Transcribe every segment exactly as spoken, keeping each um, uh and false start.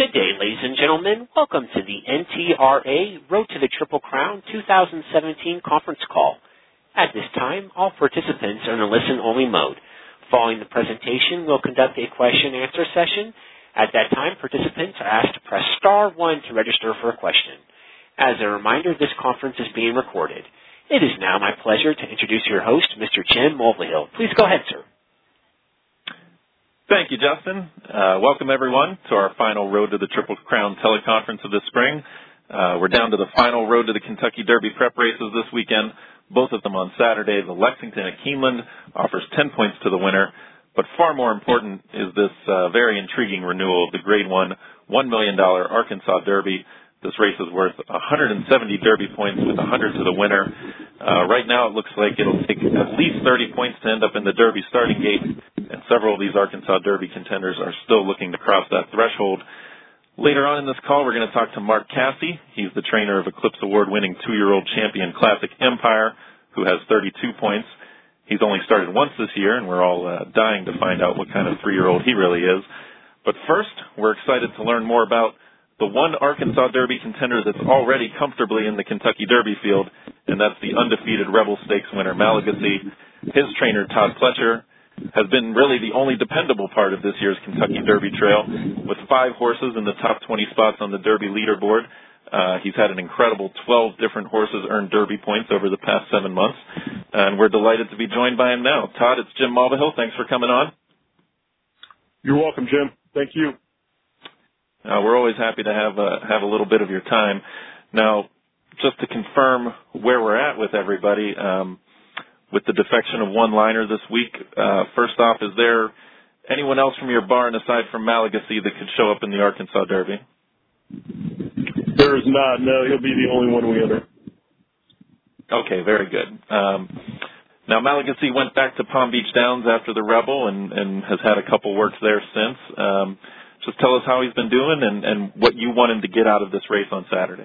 Good day, ladies and gentlemen. Welcome to the N T R A Road to the Triple Crown two thousand seventeen conference call. At this time, all participants are in a listen-only mode. Following the presentation, we'll conduct a question-and-answer session. At that time, participants are asked to press star one to register for a question. As a reminder, this conference is being recorded. It is now my pleasure to introduce your host, Mister Jim Mulvihill. Please go ahead, sir. Thank you, Justin. Uh, welcome, everyone, to our final Road to the Triple Crown teleconference of the spring. Uh, we're down to the final Road to the Kentucky Derby prep races this weekend, both of them on Saturday. The Lexington at Keeneland offers ten points to the winner, but far more important is this uh, very intriguing renewal of the Grade one one million dollars Arkansas Derby. This race is worth one hundred seventy Derby points with one hundred to the winner. Uh, right now it looks like it'll take at least thirty points to end up in the Derby starting gate, and several of these Arkansas Derby contenders are still looking to cross that threshold. Later on in this call, we're going to talk to Mark Casse. He's the trainer of Eclipse Award-winning two-year-old champion Classic Empire, who has thirty-two points. He's only started once this year, and we're all uh, dying to find out what kind of three-year-old he really is. But first, we're excited to learn more about the one Arkansas Derby contender that's already comfortably in the Kentucky Derby field, and that's the undefeated Rebel Stakes winner, Malagasy. His trainer, Todd Pletcher, has been really the only dependable part of this year's Kentucky Derby trail. With five horses in the top twenty spots on the Derby leaderboard, uh, he's had an incredible twelve different horses earn Derby points over the past seven months, and we're delighted to be joined by him now. Todd, it's Jim Mulvihill. Thanks for coming on. You're welcome, Jim. Thank you. Uh, we're always happy to have uh, have a little bit of your time. Now, just to confirm where we're at with everybody, um, with the defection of one liner this week, uh, first off, is there anyone else from your barn aside from Malagasy that could show up in the Arkansas Derby? There is not. No, he'll be the only one we enter. Okay, very good. Um, now, Malagasy went back to Palm Beach Downs after the Rebel and, and has had a couple works there since. Um, Just tell us how he's been doing and, and what you want him to get out of this race on Saturday.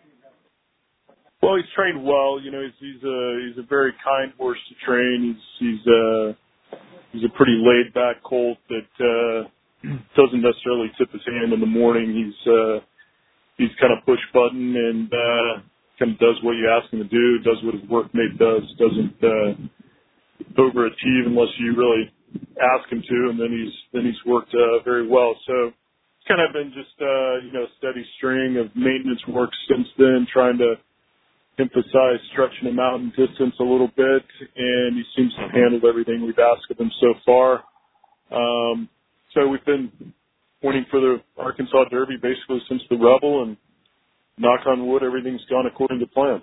Well, he's trained well. You know, he's he's a he's a very kind horse to train. He's he's uh he's a pretty laid back colt that uh, doesn't necessarily tip his hand in the morning. He's uh, he's kind of push button and uh, kind of does what you ask him to do. Does what his workmate does. Doesn't uh, overachieve unless you really ask him to, and then he's then he's worked uh, very well. So it's kind of been just uh, you know a steady string of maintenance work since then, trying to emphasize stretching him out in distance a little bit, and he seems to have handled everything we've asked of him so far. Um, so we've been pointing for the Arkansas Derby basically since the Rebel, and knock on wood, everything's gone according to plan.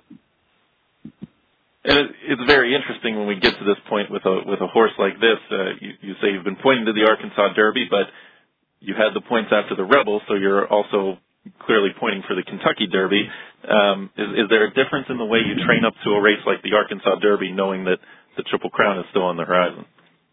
And it's very interesting when we get to this point with a with a horse like this. Uh, you, you say you've been pointing to the Arkansas Derby, but you had the points after the Rebel, so you're also clearly pointing for the Kentucky Derby. Um, is, is there a difference in the way you train up to a race like the Arkansas Derby, knowing that the Triple Crown is still on the horizon?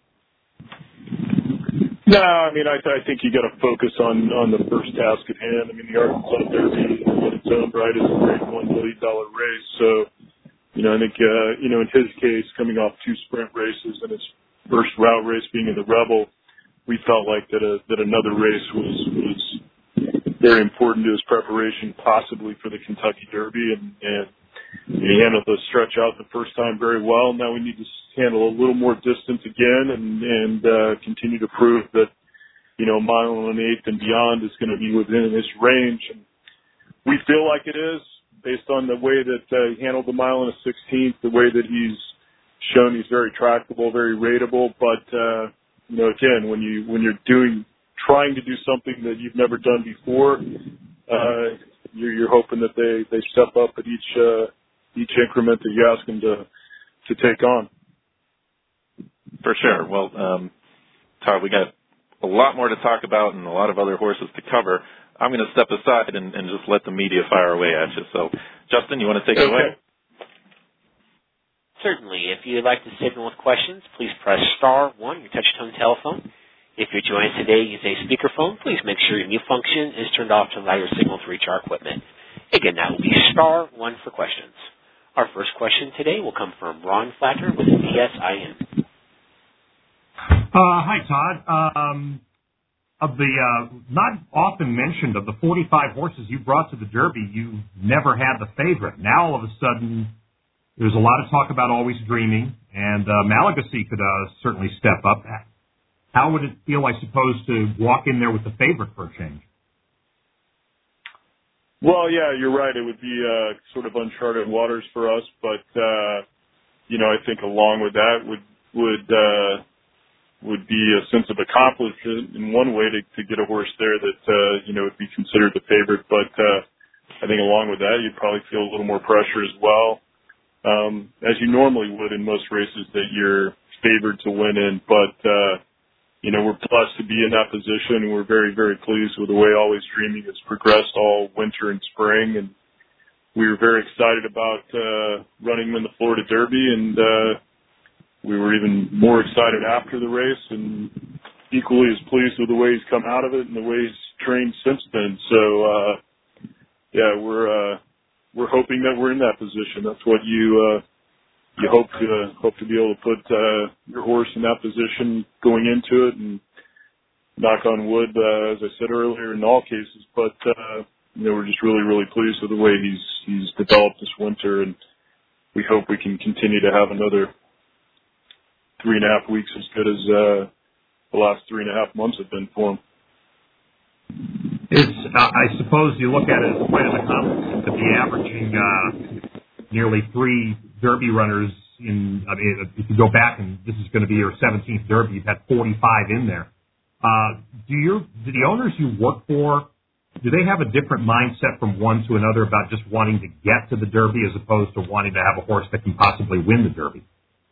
No, I mean, I, I think you got to focus on, on the first task at hand. I mean, the Arkansas Derby in its own right is a great one million dollar race, so. You know, I think, uh, you know, in his case, coming off two sprint races and his first route race being in the Rebel, we felt like that a, that another race was, was very important to his preparation, possibly for the Kentucky Derby. And, and he handled the stretch out the first time very well. Now we need to handle a little more distance again and, and uh, continue to prove that, you know, mile and an eighth and beyond is going to be within his range. And we feel like it is, based on the way that uh, he handled the mile and a sixteenth, the way that he's shown he's very tractable, very rateable. But, uh, you know, again, when, you, when you're doing, trying to do something that you've never done before, uh, you're, you're hoping that they, they step up at each, uh, each increment that you ask them to, to take on. For sure. Well, um, Todd, we got a lot more to talk about and a lot of other horses to cover. I'm going to step aside and, and just let the media fire away at you. So, Justin, you want to take it okay. away? Certainly. If you'd like to signal with questions, please press star one on your touch-tone telephone. If you're joining us today using a speakerphone, please make sure your mute function is turned off to allow your signal to reach our equipment. Again, that will be star one for questions. Our first question today will come from Ron Flatter with V S I N. Uh, hi, Todd. Um, of the uh, not often mentioned of the forty-five horses you brought to the Derby, you never had the favorite. Now all of a sudden, there's a lot of talk about Always Dreaming, and uh, Malagasy could uh, certainly step up. How would it feel, I suppose, to walk in there with the favorite for a change? Well, yeah, you're right. It would be uh, sort of uncharted waters for us, but uh, you know, I think along with that would would uh, would be a sense of accomplishment in one way to, to get a horse there that uh, you know would be considered the favorite. But uh, I think along with that, you'd probably feel a little more pressure as well, um, as you normally would in most races that you're favored to win in. But uh, you know, we're blessed to be in that position, and we're very, very pleased with the way Always Dreaming has progressed all winter and spring. And we were very excited about uh, running him in the Florida Derby, and uh, we were even more excited after the race, and equally as pleased with the way he's come out of it and the way he's trained since then. So, uh, yeah, we're uh, we're hoping that we're in that position. That's what you. Uh, You hope to uh, hope to be able to put uh, your horse in that position going into it, and knock on wood, uh, as I said earlier, in all cases. But uh, you know, we're just really, really pleased with the way he's he's developed this winter, and we hope we can continue to have another three and a half weeks as good as uh, the last three and a half months have been for him. It's, uh, I suppose you look at it as quite an accomplishment to be averaging uh, nearly three Derby runners in, I mean, if you go back, and this is going to be your seventeenth Derby, you've had forty-five in there. Uh, do your, do the owners you work for, do they have a different mindset from one to another about just wanting to get to the Derby as opposed to wanting to have a horse that can possibly win the Derby?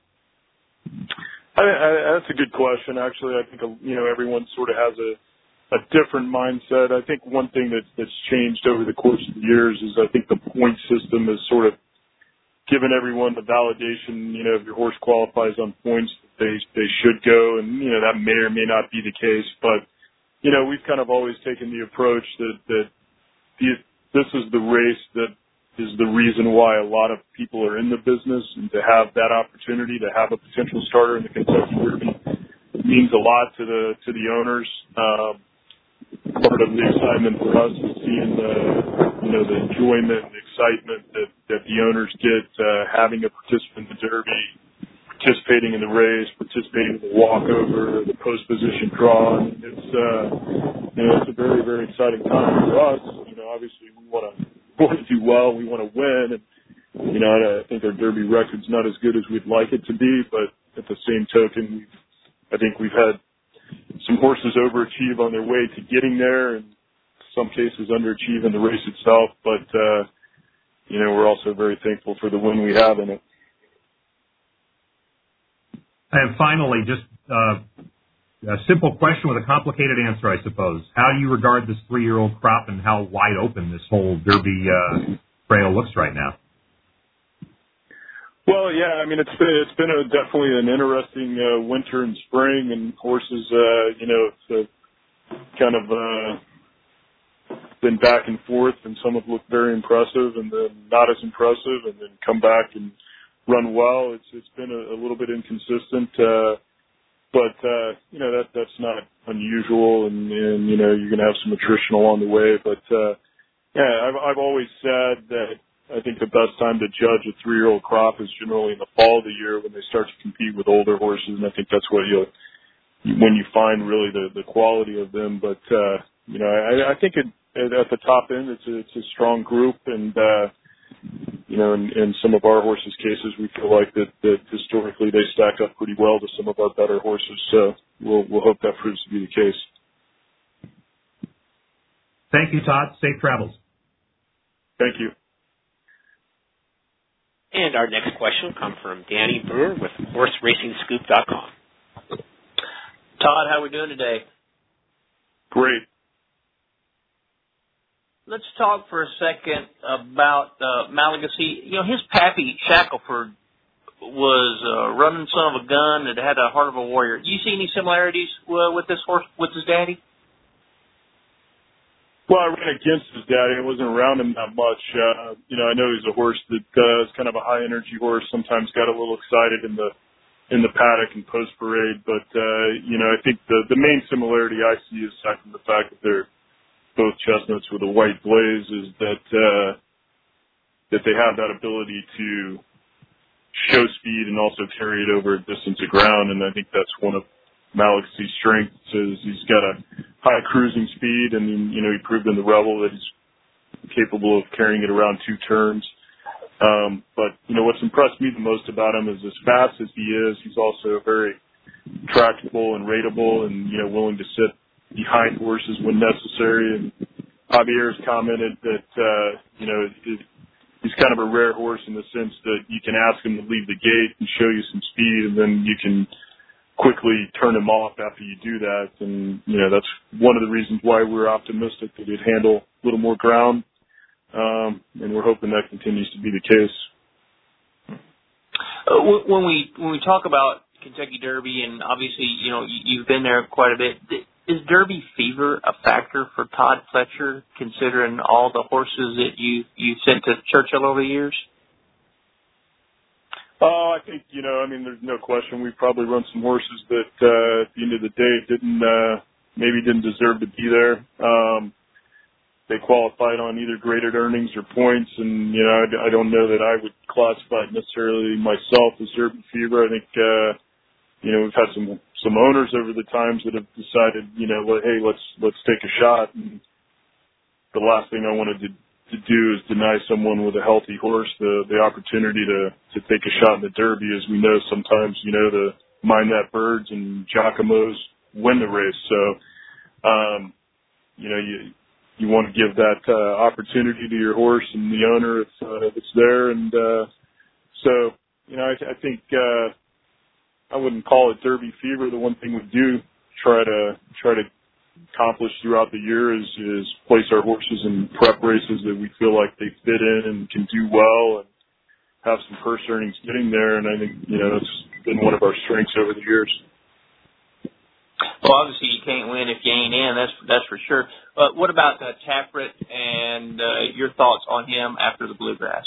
I, I, that's a good question. Actually, I think, you know, everyone sort of has a, a different mindset. I think one thing that, that's changed over the course of the years is I think the point system is sort of given everyone the validation, you know, if your horse qualifies on points, they they should go, and, you know, that may or may not be the case. But, you know, we've kind of always taken the approach that, that the, this is the race that is the reason why a lot of people are in the business, and to have that opportunity to have a potential starter in the Kentucky Derby means a lot to the to the owners. Um, part of the excitement for us is seeing the, you know, the enjoyment and excitement that, that the owners get, uh, having a participant in the Derby, participating in the race, participating in the walkover, the post position draw. It's, uh, you know, it's a very, very exciting time for us. You know, obviously we want to, want to do well. We want to win. And, you know, I think our Derby record's not as good as we'd like it to be, but at the same token, we've, I think we've had some horses overachieve on their way to getting there, and some cases underachieve in the race itself. But, uh, you know, we're also very thankful for the win we have in it. And finally, just uh, a simple question with a complicated answer, I suppose. How do you regard this three-year-old crop, and how wide open this whole Derby uh, trail looks right now? Well, yeah, I mean, it's been, it's been a, definitely an interesting uh, winter and spring, and horses, uh, you know, it's uh, kind of uh, been back and forth, and some have looked very impressive and then not as impressive, and then come back and run well. It's it's been a, a little bit inconsistent, uh, but, uh, you know, that that's not unusual, and, and you know, you're going to have some attrition along the way. But, uh, yeah, I've, I've always said that I think the best time to judge a three-year-old crop is generally in the fall of the year when they start to compete with older horses, and I think that's what you'll, when you find really the, the quality of them. But, uh, you know, I, I think it, at the top end, it's a, it's a strong group, and, uh, you know, in, in some of our horses' cases, we feel like that, that historically they stack up pretty well to some of our better horses, so we'll, we'll hope that proves to be the case. Thank you, Todd. Safe travels. Thank you. And our next question will come from Danny Brewer with horse racing scoop dot com. Todd, how are we doing today? Great. Let's talk for a second about uh, Malagasy. You know, his pappy, Shackelford, was uh, running son of a gun and had a heart of a warrior. Do you see any similarities uh, with this horse, with his daddy? Well, I ran against his daddy. I wasn't around him that much. Uh, you know, I know he's a horse that uh, is kind of a high-energy horse, sometimes got a little excited in the in the paddock and post parade. But uh, you know, I think the the main similarity I see, aside from the fact that they're both chestnuts with a white blaze, is that uh, that they have that ability to show speed and also carry it over a distance of ground. And I think that's one of Malaxi's strengths, is he's got a high cruising speed, and you know, he proved in the Rebel that he's capable of carrying it around two turns. Um, but, you know, what's impressed me the most about him is, as fast as he is, he's also very tractable and rateable, and, you know, willing to sit behind horses when necessary. And Javier's commented that, uh, you know, it, he's kind of a rare horse in the sense that you can ask him to leave the gate and show you some speed, and then you can quickly turn him off after you do that. And, you know, that's one of the reasons why we're optimistic that he'd handle a little more ground. Um, and we're hoping that continues to be the case. Uh, when we when we talk about Kentucky Derby, and obviously, you know, you've been there quite a bit, is Derby fever a factor for Todd Pletcher, considering all the horses that you you sent to Churchill over the years? Oh, I think, you know, I mean, there's no question we've probably run some horses that uh, at the end of the day didn't uh, maybe didn't deserve to be there. Um, They qualified on either graded earnings or points, and, you know, I, I don't know that I would classify it necessarily myself as Derby fever. I think, uh, you know, we've had some some owners over the times that have decided, you know, well, hey, let's let's take a shot. And the last thing I wanted to, to do is deny someone with a healthy horse the the opportunity to to take a shot in the Derby, as we know sometimes, you know, the Mind That Birds and Giacomo's win the race. So, um, you know, you. You want to give that uh, opportunity to your horse and the owner if, uh, if it's there. And uh, so, you know, I, I think uh, I wouldn't call it Derby fever. The one thing we do try to try to accomplish throughout the year is, is place our horses in prep races that we feel like they fit in and can do well and have some purse earnings getting there. And I think, you know, it's been one of our strengths over the years. Well, obviously you can't win if you ain't in. That's that's for sure. But what about uh, Tapwrit and uh, your thoughts on him after the Bluegrass?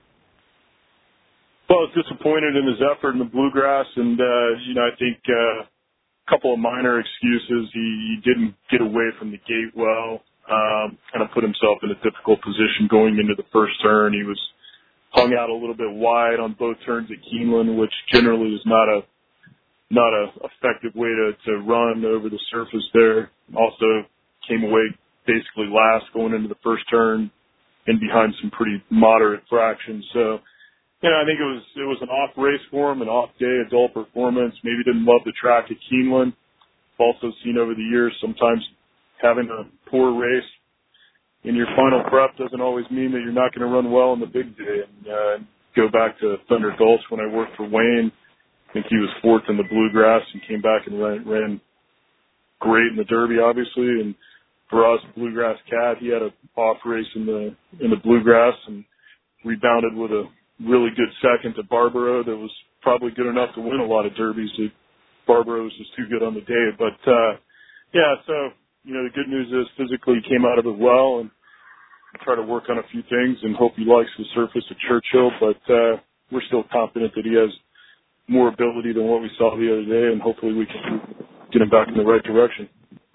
Well, I was disappointed in his effort in the Bluegrass, and uh, you know, I think uh, a couple of minor excuses. He, he didn't get away from the gate well. Um, kind of put himself in a difficult position going into the first turn. He was hung out a little bit wide on both turns at Keeneland, which generally is not a not a effective way to, to run over the surface there. Also came away basically last going into the first turn and behind some pretty moderate fractions. So, you know, I think it was, it was an off race for him, an off day, a dull performance. Maybe didn't love the track at Keeneland. Also seen over the years sometimes having a poor race in your final prep doesn't always mean that you're not going to run well on the big day. And, uh, go back to Thunder Gulch when I worked for Wayne. I think he was fourth in the Bluegrass and came back and ran, ran great in the Derby, obviously. And for us, Bluegrass Cat, he had an off race in the in the Bluegrass and rebounded with a really good second to Barbaro that was probably good enough to win a lot of Derbies. Barbaro was just too good on the day. But, uh, yeah, so, you know, the good news is physically he came out of it well, and try to work on a few things and hope he likes the surface at Churchill. But uh, we're still confident that he has more ability than what we saw the other day, and hopefully we can get him back in the right direction.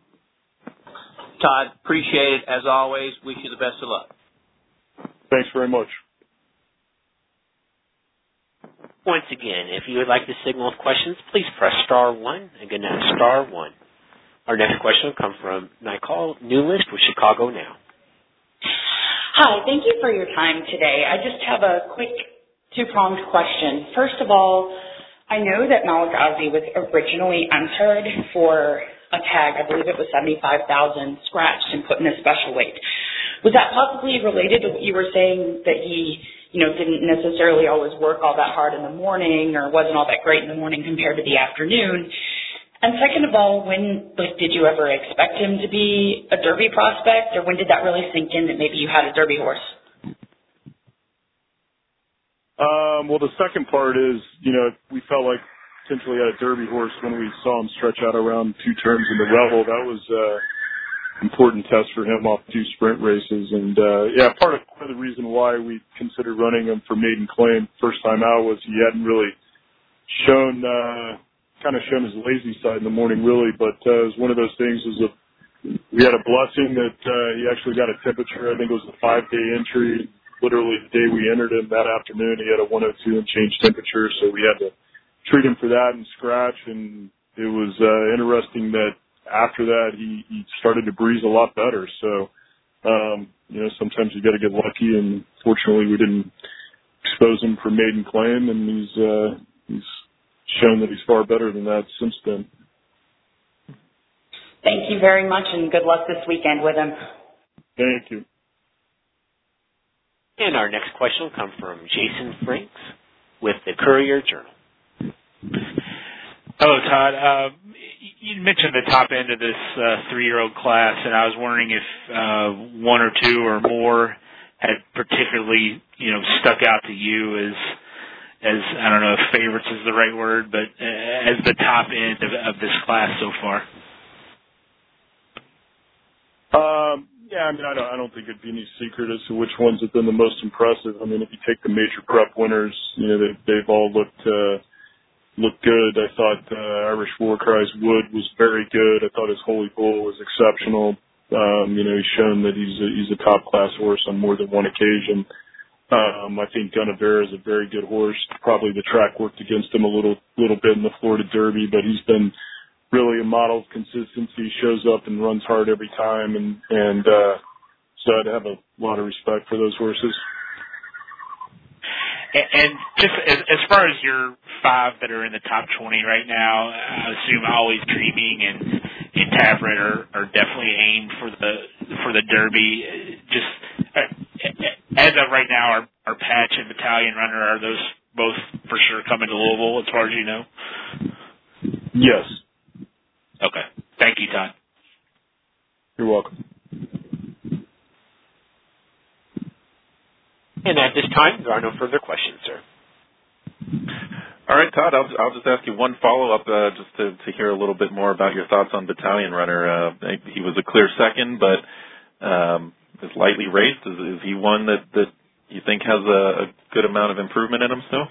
Todd, appreciate it as always. Wish you the best of luck. Thanks very much. Once again, if you would like to signal with questions, please press star one. Again, that's star one. Our next question will come from Nicole Newlist with Chicago Now. Hi, thank you for your time today. I just have a quick two-pronged question. First of all, I know that Malagasy was originally entered for a tag, I believe it was seventy-five thousand, scratched and put in a special weight. Was that possibly related to what you were saying, that he, you know, didn't necessarily always work all that hard in the morning, or wasn't all that great in the morning compared to the afternoon? And second of all, when like, did you ever expect him to be a Derby prospect, or when did that really sink in that maybe you had a Derby horse? Um, well, the second part is, you know, we felt like potentially had a Derby horse when we saw him stretch out around two turns in the Rebel. That was uh, an important test for him off two sprint races. And, uh, yeah, part of, part of the reason why we considered running him for maiden claim first time out was he hadn't really shown uh, kind of shown his lazy side in the morning, really. But uh, it was one of those things. Was a we had a blessing that uh, he actually got a temperature. I think it was a five-day entry. Literally the day we entered him that afternoon, he had a one oh two and change temperature, so we had to treat him for that and scratch. And it was uh, interesting that after that he, he started to breathe a lot better. So, um, you know, sometimes you got to get lucky, and fortunately we didn't expose him for maiden claim, and he's uh, he's shown that he's far better than that since then. Thank you very much, and good luck this weekend with him. Thank you. And our next question will come from Jason Franks with the Courier-Journal. Hello, Todd. Uh, you mentioned the top end of this uh, three-year-old class, and I was wondering if uh, one or two or more had particularly, you know, stuck out to you as, as I don't know if favorites is the right word, but uh, as the top end of, of this class so far. Um, yeah, I mean, I don't, I don't think it'd be any secret as to which ones have been the most impressive. I mean, if you take the major prep winners, you know, they, they've all looked, uh, looked good. I thought, uh, Irish Warcry's Wood was very good. I thought his Holy Bull was exceptional. Um, you know, he's shown that he's a, he's a top class horse on more than one occasion. Um, I think Gunnevera is a very good horse. Probably the track worked against him a little, little bit in the Florida Derby, but he's been really a model of consistency, shows up and runs hard every time, and, and uh, so I'd have a lot of respect for those horses. And just as, as far as your five that are in the top twenty right now, I assume Always Dreaming and, and Tavret are, are definitely aimed for the for the Derby. Just uh, as of right now, our, our Patch and Battalion Runner, are those both for sure coming to Louisville, as far as you know? Yes. Okay. Thank you, Todd. You're welcome. And at this time, there are no further questions, sir. All right, Todd, I'll, I'll just ask you one follow-up uh, just to, to hear a little bit more about your thoughts on Battalion Runner. Uh, he was a clear second, but um, is lightly raced. Is, is he one that, that you think has a, a good amount of improvement in him still?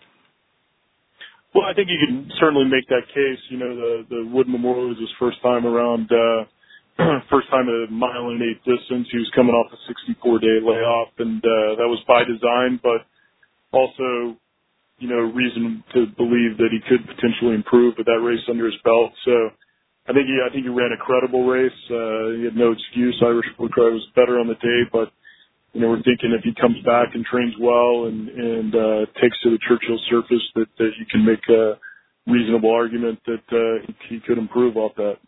Well, I think you can certainly make that case. You know, the, the Wood Memorial was his first time around, uh, first time at a mile and eight distance. He was coming off a sixty-four day layoff, and uh, that was by design, but also, you know, reason to believe that he could potentially improve with that race under his belt. So I think he, I think he ran a credible race. Uh, he had no excuse. Irish Warcry was better on the day, but you know, we're thinking if he comes back and trains well and, and uh, takes to the Churchill surface, that, that you can make a reasonable argument that uh, he, he could improve off that.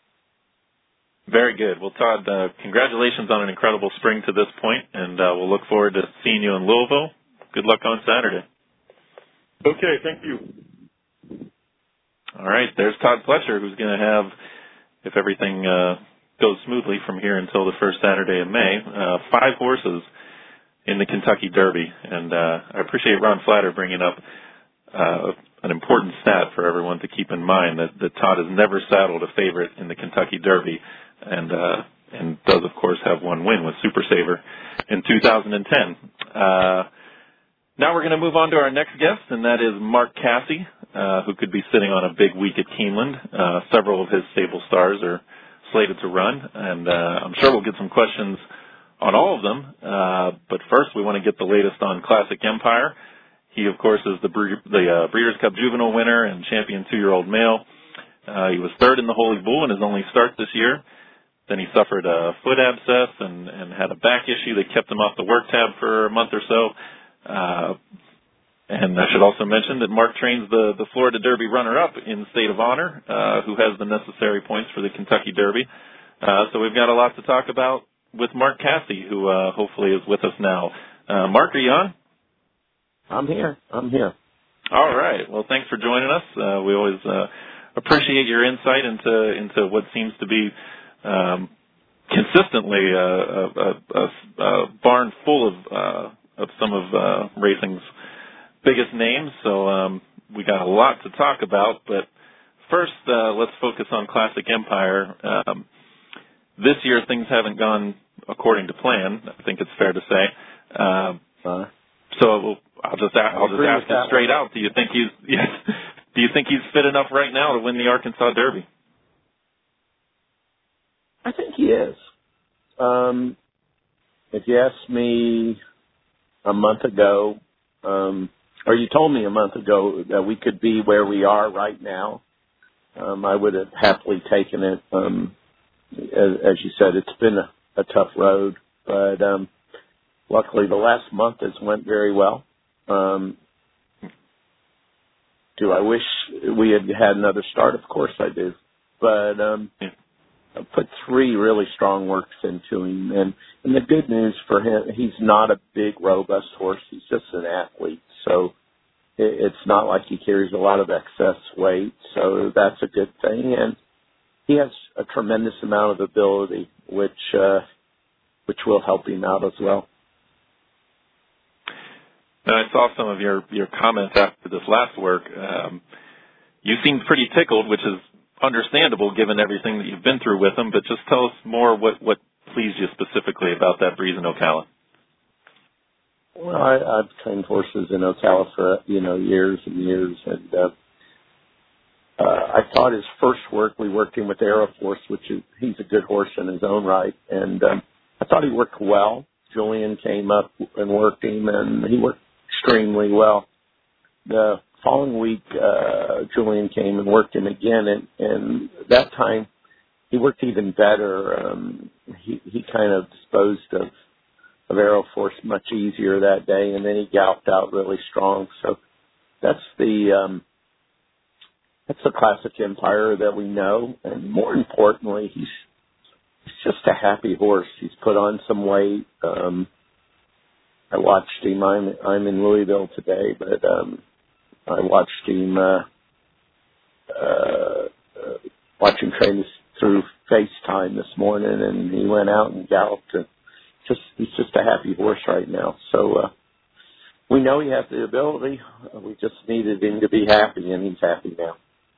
Very good. Well, Todd, uh, congratulations on an incredible spring to this point, and uh, we'll look forward to seeing you in Louisville. Good luck on Saturday. Okay, thank you. All right, there's Todd Pletcher, who's going to have, if everything uh, goes smoothly from here until the first Saturday in May, uh, five horses in the Kentucky Derby. And uh, I appreciate Ron Flatter bringing up uh, an important stat for everyone to keep in mind, that, that Todd has never saddled a favorite in the Kentucky Derby, and uh, and does, of course, have one win with Super Saver in two thousand ten. Uh, now we're going to move on to our next guest, and that is Mark Casse, uh, who could be sitting on a big week at Keeneland. Uh, several of his stable stars are slated to run, and uh, I'm sure we'll get some questions on all of them. Uh, but first, we want to get the latest on Classic Empire. He, of course, is the, Bre- the uh, Breeders' Cup Juvenile winner and champion two-year-old male. Uh, he was third in the Holy Bull in his only start this year. Then he suffered a foot abscess and, and had a back issue that kept him off the work tab for a month or so. Uh, and I should also mention that Mark trains the, the Florida Derby runner-up in State of Honor, uh, who has the necessary points for the Kentucky Derby. Uh, so we've got a lot to talk about with Mark Casse, who uh, hopefully is with us now. Uh, Mark, are you on? I'm here. I'm here. All right. Well, thanks for joining us. Uh, we always uh, appreciate your insight into into what seems to be um, consistently a, a, a, a barn full of uh, of some of uh, racing's biggest names. So um, we got a lot to talk about. But first, uh, let's focus on Classic Empire. Um, this year, things haven't gone according to plan. I think it's fair to say. Uh, uh, so I'll just I'll just ask you straight out. Do you think he's yes? do you think he's fit enough right now to win the Arkansas Derby? I think he is. Um, if you asked me a month ago, um, or you told me a month ago that we could be where we are right now, um, I would have happily taken it. Um, as, as you said, it's been a, a tough road, but um, luckily the last month has went very well. Um, do I wish we had had another start? Of course I do. But um, I put three really strong works into him. And, and the good news for him, he's not a big, robust horse. He's just an athlete. So it, it's not like he carries a lot of excess weight. So that's a good thing. And he has a tremendous amount of ability, which uh, which will help him out as well. Now, I saw some of your, your comments after this last work. Um, you seemed pretty tickled, which is understandable given everything that you've been through with him, but just tell us more what, what pleased you specifically about that breeze in Ocala. Well, I, I've trained horses in Ocala for, you know, years and years, and uh, uh, I thought his first work, we worked him with Aeroforce, which is, he's a good horse in his own right, and um, I thought he worked well. Julian came up and worked him, and he worked extremely well. The following week, uh, Julian came and worked him again, and, and that time he worked even better. Um, he, he kind of disposed of, of Aeroforce much easier that day, and then he galloped out really strong. So that's the um, that's the classic Empire that we know, and more importantly, he's he's just a happy horse. He's put on some weight. Um, I watched him. I'm I'm in Louisville today, but um, I watched him uh, uh, watch him train through FaceTime this morning, and he went out and galloped. And just he's just a happy horse right now. So uh, we know he has the ability. We just needed him to be happy, and he's happy now.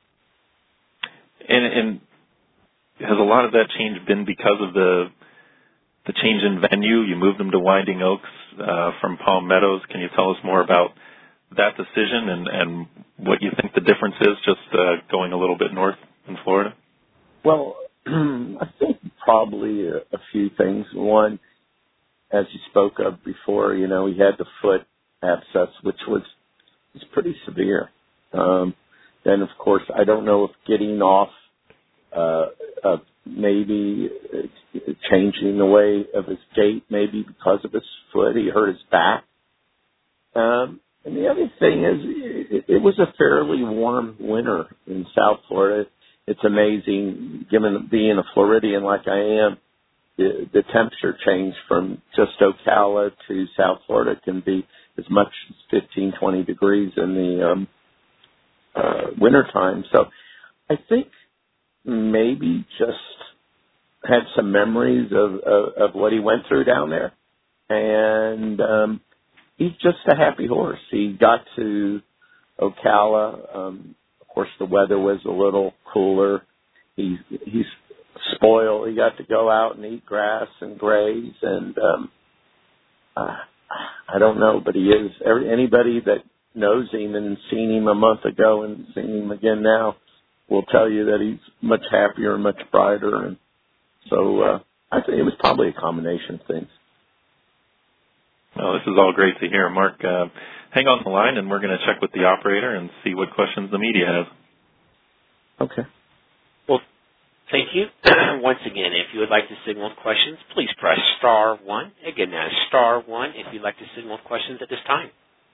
And, and has a lot of that change been because of the the change in venue? You moved him to Winding Oaks uh, from Palm Meadows. Can you tell us more about that decision and, and what you think the difference is just uh, going a little bit north in Florida? Well, I think probably a, a few things. One, as you spoke of before, you know, he had the foot abscess, which was, was pretty severe. Um, then, of course, I don't know if getting off uh, of maybe changing the way of his gait, maybe because of his foot, he hurt his back. Um, and the other thing is, it, it was a fairly warm winter in South Florida. It's amazing, given being a Floridian like I am, the, the temperature change from just Ocala to South Florida can be as much as fifteen, twenty degrees in the um, uh, wintertime. So I think maybe just had some memories of, of, of what he went through down there. And um, he's just a happy horse. He got to Ocala. Um, of course, the weather was a little cooler. He, he's spoiled. He got to go out and eat grass and graze. And um, uh, I don't know, but he is. Every, anybody that knows him and seen him a month ago and seen him again now will tell you that he's much happier and much brighter. And so uh, I think it was probably a combination of things. Well, this is all great to hear. Mark, uh, hang on the line, and we're going to check with the operator and see what questions the media has. Okay. Well, thank you. Once again, if you would like to signal with questions, please press star one. Again, that's star one if you'd like to signal with questions at this time.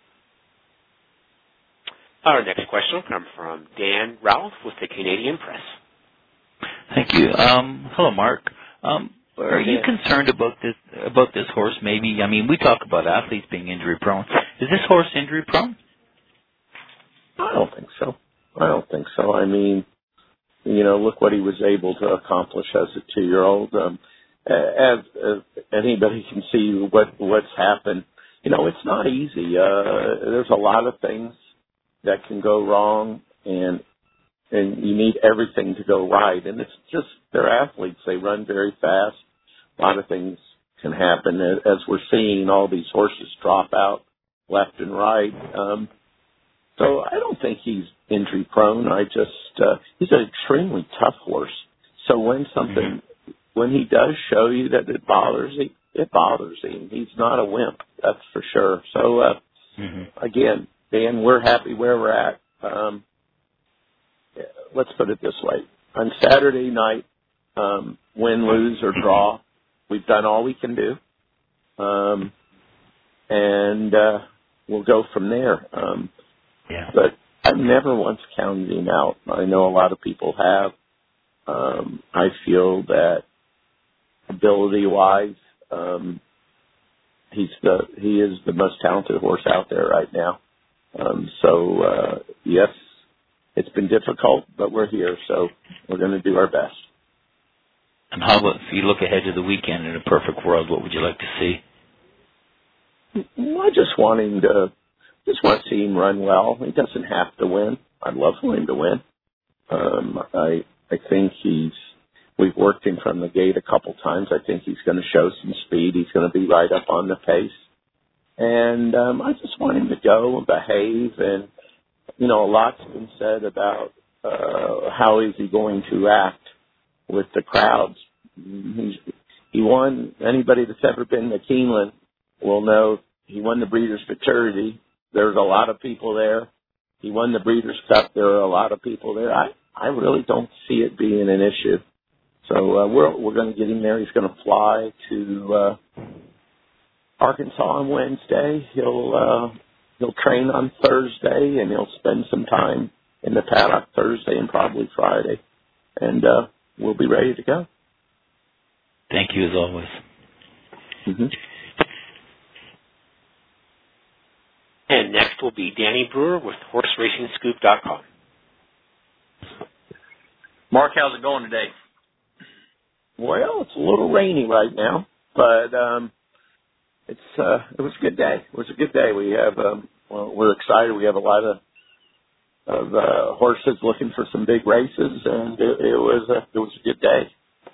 Our next question will come from Dan Ralph with the Canadian Press. Thank you. Um, hello, Mark. Um, are you concerned about this about this horse? Maybe. I mean, we talk about athletes being injury prone. Is this horse injury prone? I don't think so. I don't think so. I mean, you know, look what he was able to accomplish as a two-year-old. Um, as, as anybody can see, what what's happened. You know, it's not easy. Uh, there's a lot of things that can go wrong, and and you need everything to go right. And it's just, they're athletes. They run very fast. A lot of things can happen. As we're seeing all these horses drop out left and right. Um, So I don't think he's injury prone. I just uh, he's an extremely tough horse. So when something mm-hmm. when he does show you that it bothers him, it bothers him. He's not a wimp, that's for sure. So uh, mm-hmm. again, Dan, we're happy where we're at. Um, let's put it this way: on Saturday night, um, win, lose, or draw, we've done all we can do, um, and uh, we'll go from there. Um, Yeah. But I've never once counted him out. I know a lot of people have. Um, I feel that ability-wise, um, he's the he is the most talented horse out there right now. Um, so uh, yes, it's been difficult, but we're here, so we're going to do our best. And how about if you look ahead to the weekend in a perfect world, what would you like to see? I just want him to. Just want to see him run well. He doesn't have to win. I'd love for him to win. Um, I I think he's. We've worked him from the gate a couple times. I think he's going to show some speed. He's going to be right up on the pace, and um, I just want him to go and behave. And you know, a lot's been said about uh, how is he going to act with the crowds. He's, he won. Anybody that's ever been to Keeneland will know he won the Breeders' Futurity. There's a lot of people there. He won the Breeders' Cup. There are a lot of people there. I, I really don't see it being an issue. So uh, we're we're going to get him there. He's going to fly to uh, Arkansas on Wednesday. He'll uh, he'll train on Thursday, and he'll spend some time in the paddock Thursday and probably Friday, and uh, we'll be ready to go. Thank you as always. Mm-hmm. And next will be Danny Brewer with horse racing scoop dot com. Mark, how's it going today? Well, it's a little rainy right now, but um, it's uh, it was a good day. It was a good day. We have um, well, we're excited. We have a lot of of uh, horses looking for some big races, and it, it was a it was a good day.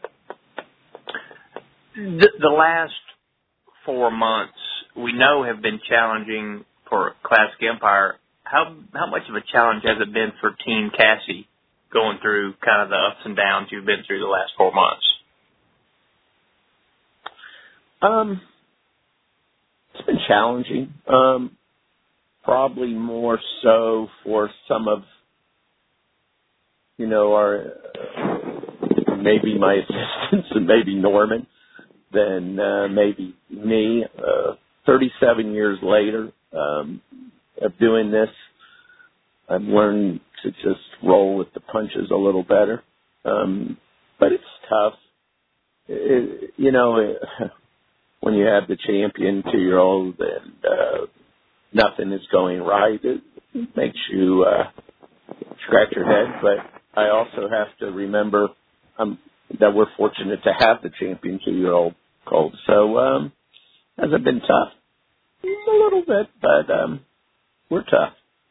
The, the last four months we know have been challenging for Classic Empire. How how much of a challenge has it been for Team Cassie going through kind of the ups and downs you've been through the last four months? Um, it's been challenging. Um, probably more so for some of, you know, our uh, maybe my assistants and maybe Norman than uh, maybe me. Uh, Thirty-seven years later um, of doing this, I've learned to just roll with the punches a little better. Um, but it's tough. It, you know, it, when you have the champion two-year-old and uh, nothing is going right, it, it makes you uh, scratch your head. But I also have to remember um, that we're fortunate to have the champion two-year-old colt. So um, has it been tough? A little bit, but um, we're tough.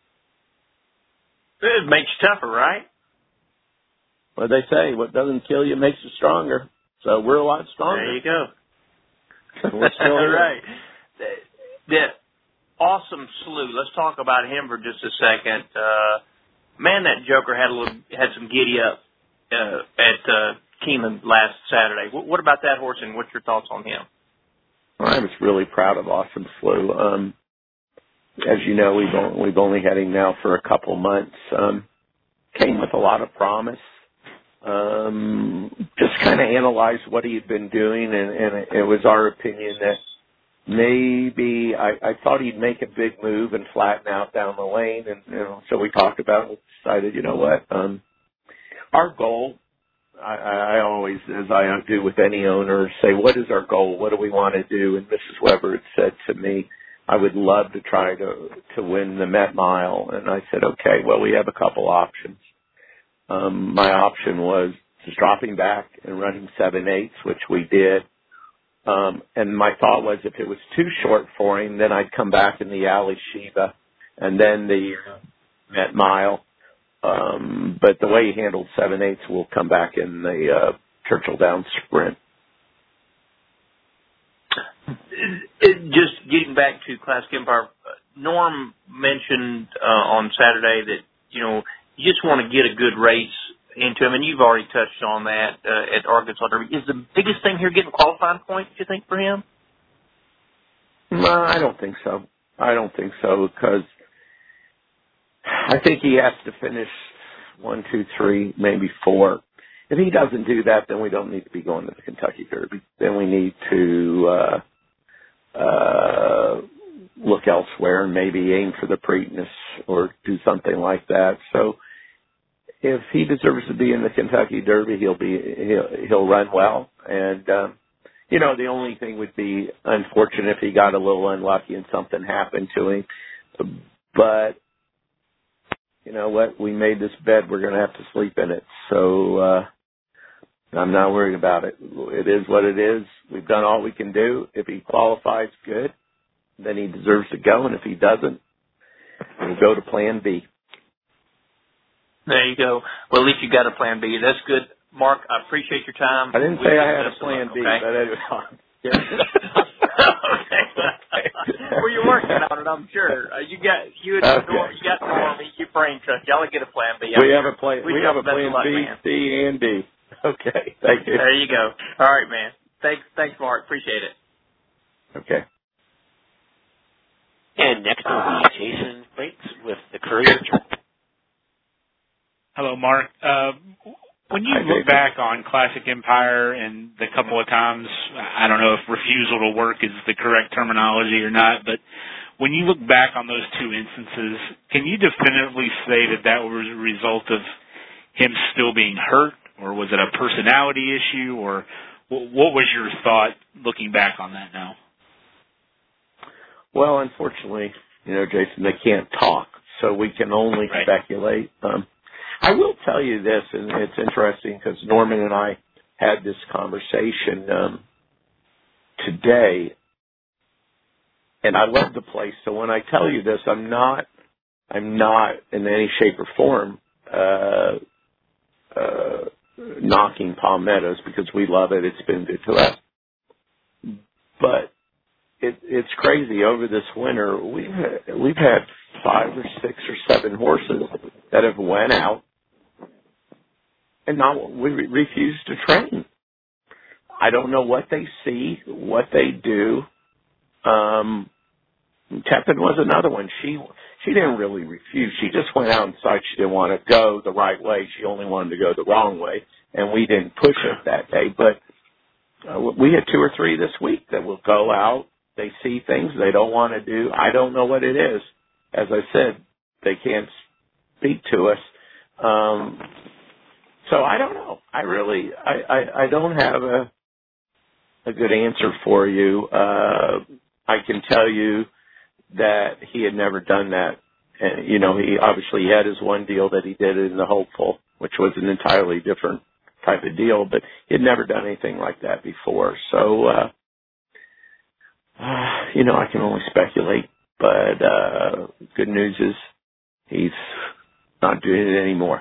It makes you tougher, right? What they say, what doesn't kill you makes you stronger. So we're a lot stronger. There you go. We're still All right. The, the awesome Slew. Let's talk about him for just a second. Uh, man, that Joker had a little, had some giddy up uh, at uh, Keeneland last Saturday. What, what about that horse, and what's your thoughts on him? Well, I was really proud of Awesome Slew. Um, as you know, we've only, we've only had him now for a couple months. Um, came with a lot of promise. Um, just kind of analyzed what he had been doing, and, and it, it was our opinion that maybe I, I thought he'd make a big move and flatten out down the lane, and you know, so we talked about it and decided, you know what, um, our goal, I, I always, as I do with any owner, say, what is our goal? What do we want to do? And Missus Weber had said to me, I would love to try to to win the Met Mile, and I said, okay, well, we have a couple options. Um, my option was just dropping back and running seven eighths, which we did. Um, and my thought was if it was too short for him, then I'd come back in the Alley Shiva and then the Met Mile. Um, but the way he handled seven eighths will come back in the uh, Churchill Downs Sprint. It, just getting back to Classic Empire, Norm mentioned uh, on Saturday that, you know, you just want to get a good race into him, and you've already touched on that uh, at Arkansas Derby. Is the biggest thing here getting qualifying points, do you think, for him? No, I don't think so. I don't think so, because I think he has to finish one, two, three, maybe four. If he doesn't do that, then we don't need to be going to the Kentucky Derby. Then we need to uh, uh, look elsewhere and maybe aim for the Preakness or do something like that. So if he deserves to be in the Kentucky Derby, he'll be he'll, he'll run well. And um, you know, the only thing would be unfortunate if he got a little unlucky and something happened to him. But you know what? We made this bed. We're going to have to sleep in it. So uh, I'm not worried about it. It is what it is. We've done all we can do. If he qualifies, good. Then he deserves to go. And if he doesn't, we'll go to Plan B. There you go. Well, at least you got a Plan B. That's good. Mark, I appreciate your time. I didn't we say I had a Plan B, okay? but anyway. okay. Well, you're working on it, I'm sure. Uh, you got you, and okay. Norm, you got Norm, you brain trust. Y'all get a Plan B. We I'm have sure. a plan. We, we have a Plan luck, B, man. C, and D. Okay. Thank you. There you go. All right, man. Thanks, thanks, Mark. Appreciate it. Okay. And next will be Jason Frakes with the Courier Journal. Hello, Mark. Uh, when you Hi, look Jason. back on Classic Empire and the couple of times, I don't know if refusal to work is the correct terminology or not, but when you look back on those two instances, can you definitively say that that was a result of him still being hurt, or was it a personality issue, or what was your thought looking back on that now? Well, unfortunately, you know, Jason, they can't talk, so we can only Right. speculate. Um, I will tell you this, and it's interesting because Norman and I had this conversation um, today, and I love the place. So when I tell you this, I'm not, I'm not in any shape or form uh, uh, knocking Palm Meadows because we love it. It's been good to us, but it, it's crazy. Over this winter, we've we've had five or six or seven horses that have went out and now we re- refuse to train. I don't know what they see, what they do. Um, Tepin was another one. She she didn't really refuse. She just went out and decided she didn't want to go the right way. She only wanted to go the wrong way, and we didn't push it that day. But uh, we had two or three this week that will go out. They see things they don't want to do. I don't know what it is. As I said, they can't speak to us. Um, so I don't know. I really, I, I, I don't have a a good answer for you. Uh, I can tell you that he had never done that. And, you know, he obviously had his one deal that he did in the Hopeful, which was an entirely different type of deal, but he had never done anything like that before. So, uh, uh you know, I can only speculate, but, uh, good news is he's not doing it anymore.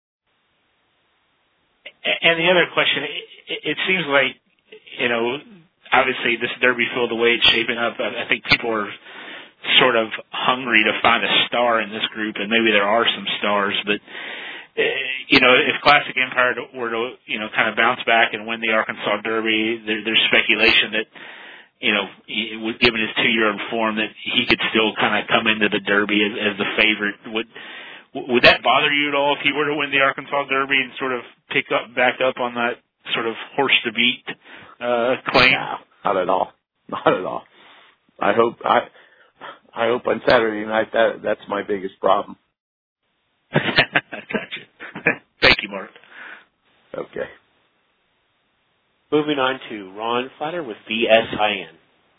And the other question, it, it seems like, you know, obviously this Derby field, the way it's shaping up, I think people are sort of hungry to find a star in this group, and maybe there are some stars, but, uh, you know, if Classic Empire were to, you know, kind of bounce back and win the Arkansas Derby, there, there's speculation that, you know, he, given his two-year-old form, that he could still kind of come into the Derby as, as the favorite. Would would that bother you at all if he were to win the Arkansas Derby and sort of pick up back up on that sort of horse to beat uh, claim? No, not at all. Not at all. I hope I I hope on Saturday night that that's my biggest problem. Gotcha. Thank you, Mark. Okay. Moving on to Ron Flatter with V S I N.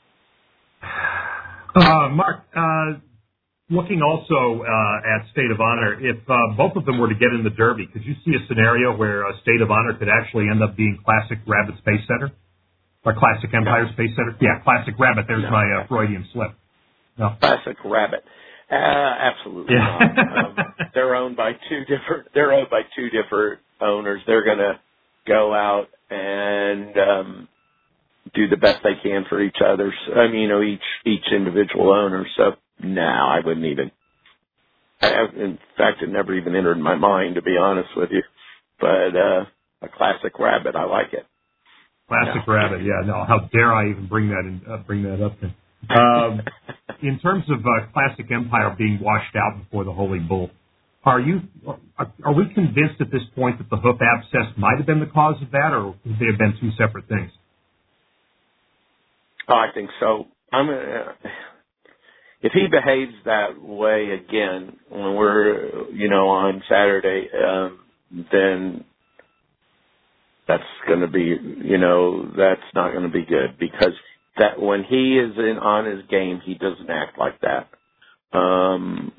Uh, Mark, uh, looking also uh, at State of Honor, if uh, both of them were to get in the Derby, could you see a scenario where a State of Honor could actually end up being Classic Rabbit Space Center? Or Classic Empire no. Space Center? Yeah, Classic Rabbit. There's no. my uh, Freudian slip. No. Classic Rabbit. Uh, absolutely Yeah. not. Um, they're owned by two different. They're owned by two different owners. They're going to go out and um, do the best they can for each other. I mean, you know, each each individual owner. So no, I wouldn't even. I, in fact, it never even entered my mind, to be honest with you. But uh, a classic rabbit, I like it. Classic no. rabbit, yeah. No, how dare I even bring that in, uh, bring that up? Then. Um, in terms of uh, Classic Empire being washed out before the Holy Bull, are you are, are we convinced at this point that the hoof abscess might have been the cause of that, or could they have been two separate things? Oh, I think so. I'm. Uh, if he behaves that way again when we're, you know, on Saturday, um, then that's going to be, you know, that's not going to be good, because that when he is in on his game, he doesn't act like that. Um,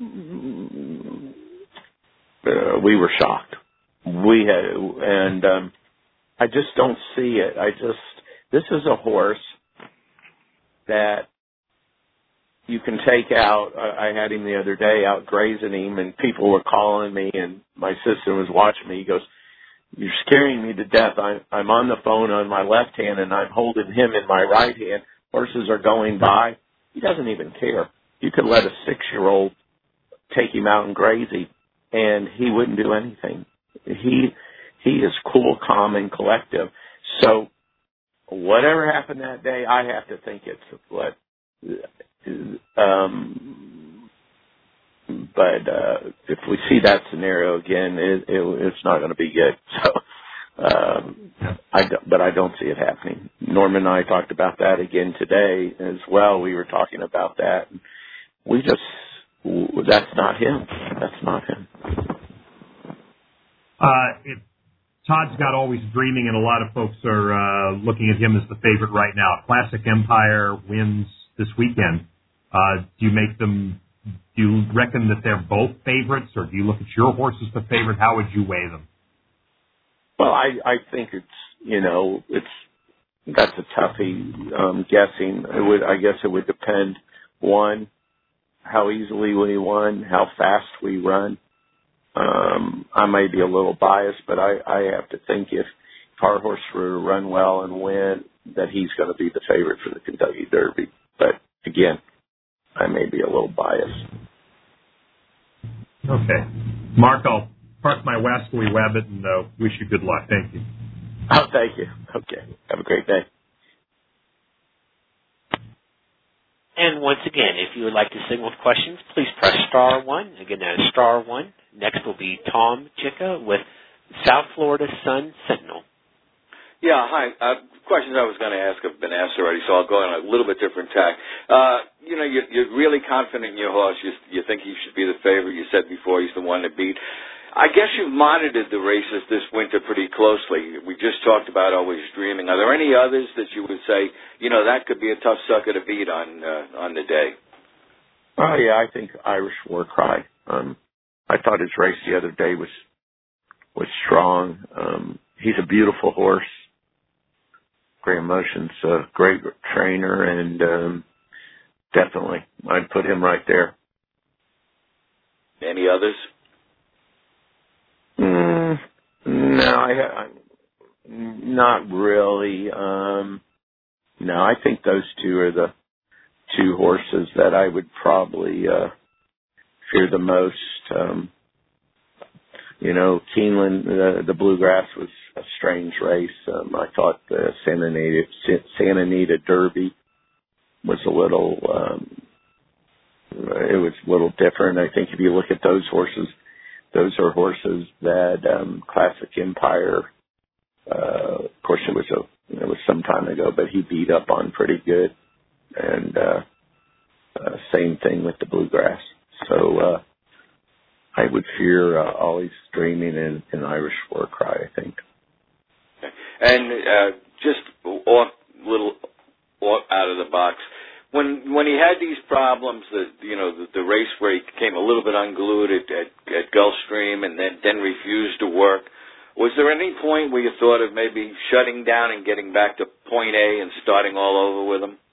uh, we were shocked. We had, and um, I just don't see it. I just, this is a horse that you can take out. I had him the other day out grazing him, and people were calling me, and my sister was watching me. He goes, "You're scaring me to death. I'm, I'm on the phone on my left hand, and I'm holding him in my right hand. Horses are going by." He doesn't even care. You could let a six-year-old take him out and graze him, and he wouldn't do anything. He he is cool, calm, and collective. So whatever happened that day, I have to think it's what. Um, but uh, if we see that scenario again, it, it, it's not going to be good. So, um, I don't, but I don't see it happening. Norman and I talked about that again today as well. We were talking about that. We just, that's not him. That's not him. Uh, it, Todd's got Always Dreaming, and a lot of folks are uh, looking at him as the favorite right now. Classic Empire wins this weekend. Uh, do you make them, do you reckon that they're both favorites, or do you look at your horse as the favorite? How would you weigh them? Well, I, I think it's, you know, it's, that's a toughie, um, guessing. It would, I guess it would depend, one, how easily we won, how fast we run. Um, I may be a little biased, but I, I have to think if, if our horse were to run well and win, that he's going to be the favorite for the Kentucky Derby. But again, I may be a little biased. Okay. Mark, I'll park my wascally wabbit and uh, wish you good luck. Thank you. Oh, thank you. Okay. Have a great day. And once again, if you would like to signal with questions, please press star one. Again, that is star one. Next will be Tom Chica with South Florida Sun Sentinel. Yeah, hi. Uh, questions I was going to ask have been asked already, so I'll go on a little bit different tack. Uh, you know, you're, you're really confident in your horse. You, you think he should be the favorite. You said before he's the one to beat. I guess you've monitored the races this winter pretty closely. We just talked about Always Dreaming. Are there any others that you would say, you know, that could be a tough sucker to beat on uh, on the day? Oh, yeah, I think Irish War Cry. Um, I thought his race the other day was was strong. Um, he's a beautiful horse. Graham Motion's a great trainer, and um, definitely, I'd put him right there. Any others? Mm, no, I, I not really. Um, no, I think those two are the two horses that I would probably uh, fear the most. Um, you know, Keeneland, uh, the Bluegrass was a strange race. Um, I thought the Santa Anita, Santa Anita Derby was a little, um, it was a little different. I think if you look at those horses, those are horses that um, Classic Empire, uh, of course it was a, it was some time ago, but he beat up on pretty good. And uh, uh, same thing with the Bluegrass. So uh, I would fear uh, Always Dreaming and, and Irish War Cry, I think. And uh, just off, little off, out of the box, when when he had these problems, the you know the, the race where he came a little bit unglued at, at, at Gulfstream and then then refused to work, was there any point where you thought of maybe shutting down and getting back to point A and starting all over with him?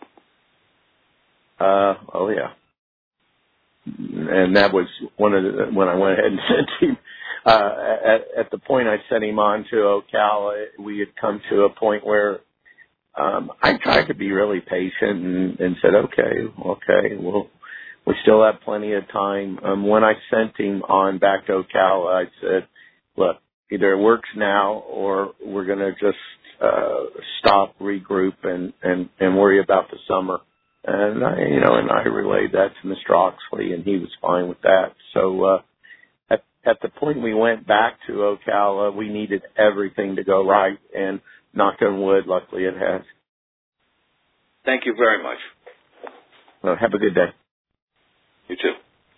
Uh, oh yeah. And that was one of the, when I went ahead and sent him, uh, at, at the point I sent him on to Ocala, we had come to a point where, um, I tried to be really patient and, and said, okay, okay, we'll, we still have plenty of time. Um, when I sent him on back to Ocala, I said, look, either it works now or we're going to just uh, stop, regroup, and, and, and worry about the summer. And I, you know, and I relayed that to Mister Oxley, and he was fine with that. So uh, at at the point we went back to Ocala, we needed everything to go right, and knock on wood, luckily it has. Thank you very much. Well, have a good day. You too.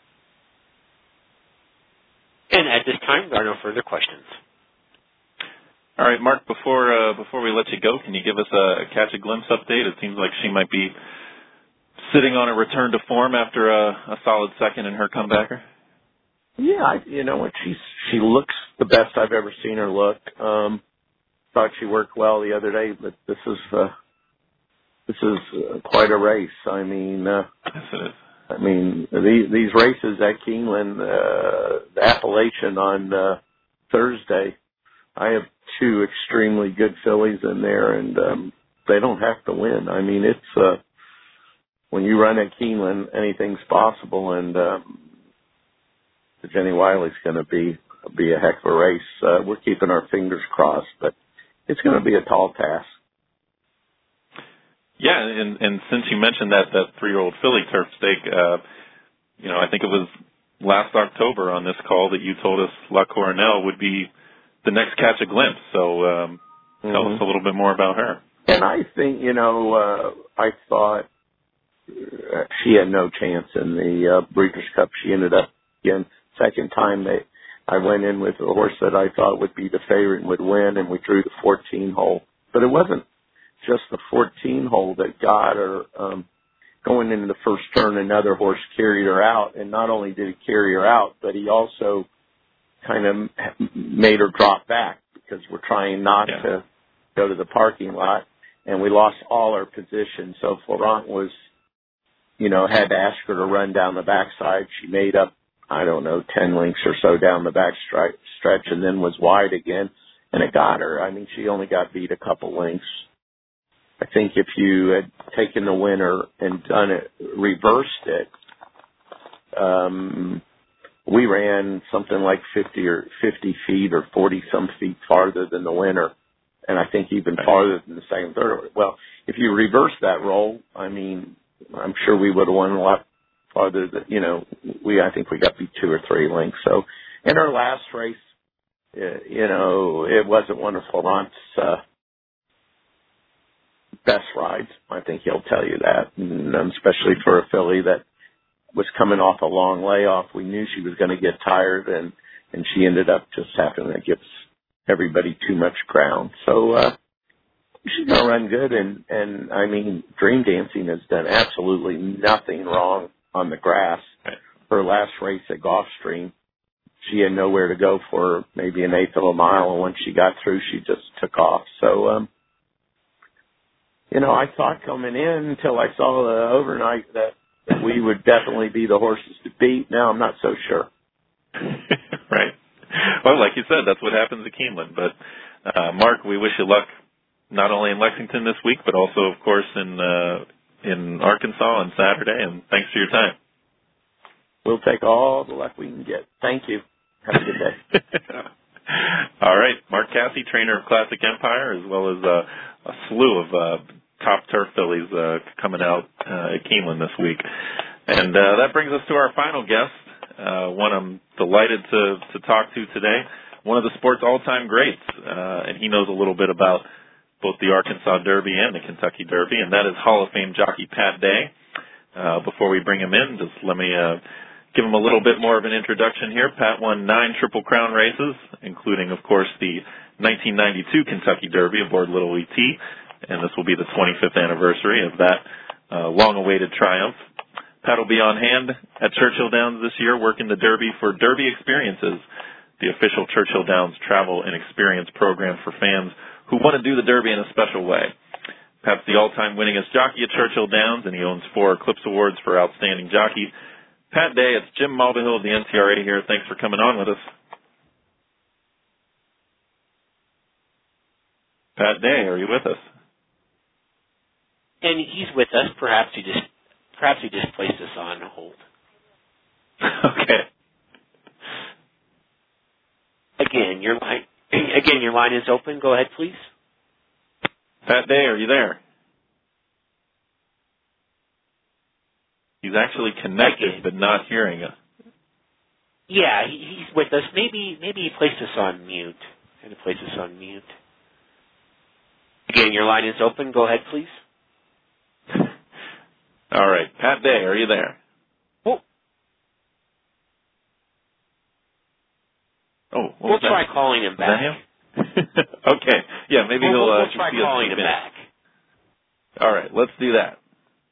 And at this time, there are no further questions. All right, Mark, before uh, before we let you go, can you give us a, a catch a glimpse update? It seems like she might be sitting on a return to form after a, a solid second in her comebacker. Yeah, I, you know what? She's she looks the best I've ever seen her look. Um, thought she worked well the other day, but this is uh, this is uh, quite a race. I mean, uh, yes, it is. I mean these these races at Keeneland, uh, the Appalachian on uh, Thursday. I have two extremely good fillies in there, and um, they don't have to win. I mean, it's uh, when you run at Keeneland, anything's possible, and um, Jenny Wiley's going to be be a heck of a race. Uh, we're keeping our fingers crossed, but it's going to be a tall task. Yeah, and, and since you mentioned that that three-year-old filly turf stake, uh, you know, I think it was last October on this call that you told us La Coronel would be the next catch a glimpse. So um, tell mm-hmm. us a little bit more about her. And I think, you know, uh, I thought she had no chance in the uh, Breeders' Cup. She ended up, again, second time they, I went in with a horse that I thought would be the favorite and would win, and we drew the fourteen hole. But it wasn't just the fourteen hole that got her. Um, going into the first turn, another horse carried her out, and not only did he carry her out, but he also kind of made her drop back because we're trying not yeah. to go to the parking lot, and we lost all our position. So Florent was, you know, had to ask her to run down the backside. She made up, I don't know, ten lengths or so down the back stretch and then was wide again, and it got her. I mean, she only got beat a couple lengths. I think if you had taken the winner and done it, reversed it, um, we ran something like fifty or fifty feet or forty some feet farther than the winner, and I think even farther than the second, third. Well, if you reverse that roll, I mean, I'm sure we would have won a lot farther. Than, you know, we I think we got beat two or three lengths. So, in our last race, uh, you know, it wasn't one of Florent's uh, best rides. I think he'll tell you that, and, um, especially for a filly that was coming off a long layoff. We knew she was going to get tired, and, and she ended up just having to give everybody too much ground. So uh, she's going to run good, and, and, I mean, Dream Dancing has done absolutely nothing wrong on the grass. Her last race at Gulfstream, she had nowhere to go for maybe an eighth of a mile, and once she got through, she just took off. So, um, you know, I thought coming in until I saw the overnight that we would definitely be the horses to beat. Now I'm not so sure. Right. Well, like you said, that's what happens at Keeneland. But, uh, Mark, we wish you luck not only in Lexington this week, but also, of course, in uh, in Arkansas on Saturday. And thanks for your time. We'll take all the luck we can get. Thank you. Have a good day. All right. Mark Casse, trainer of Classic Empire, as well as uh, a slew of uh, top turf fillies uh, coming out uh, at Keeneland this week. And uh, that brings us to our final guest, uh, one I'm delighted to, to talk to today, one of the sport's all-time greats, uh, and he knows a little bit about both the Arkansas Derby and the Kentucky Derby, and that is Hall of Fame jockey Pat Day. Uh, before we bring him in, just let me uh, give him a little bit more of an introduction here. Pat won nine Triple Crown races, including, of course, the nineteen ninety-two Kentucky Derby aboard Little E T, and this will be the twenty-fifth anniversary of that uh, long-awaited triumph. Pat will be on hand at Churchill Downs this year working the Derby for Derby Experiences, the official Churchill Downs travel and experience program for fans who want to do the Derby in a special way. Pat's the all-time winningest jockey at Churchill Downs, and he owns four Eclipse Awards for Outstanding Jockey. Pat Day, it's Jim Mulvihill of the N T R A here. Thanks for coming on with us. Pat Day, are you with us? And he's with us. Perhaps he just perhaps he just placed us on hold. Okay. Again, your line. Again, your line is open. Go ahead, please. Pat Day, are you there? He's actually connected, but not hearing us. Yeah, he, he's with us. Maybe, maybe he placed us on mute. Had to place us on mute. Again, your line is open. Go ahead, please. All right, Pat Day, are you there? Well, oh, what we'll was try that? calling him back. Is that him? Okay, yeah, maybe we'll, he'll uh, we'll try see us calling in a him minute. back. All right, let's do that.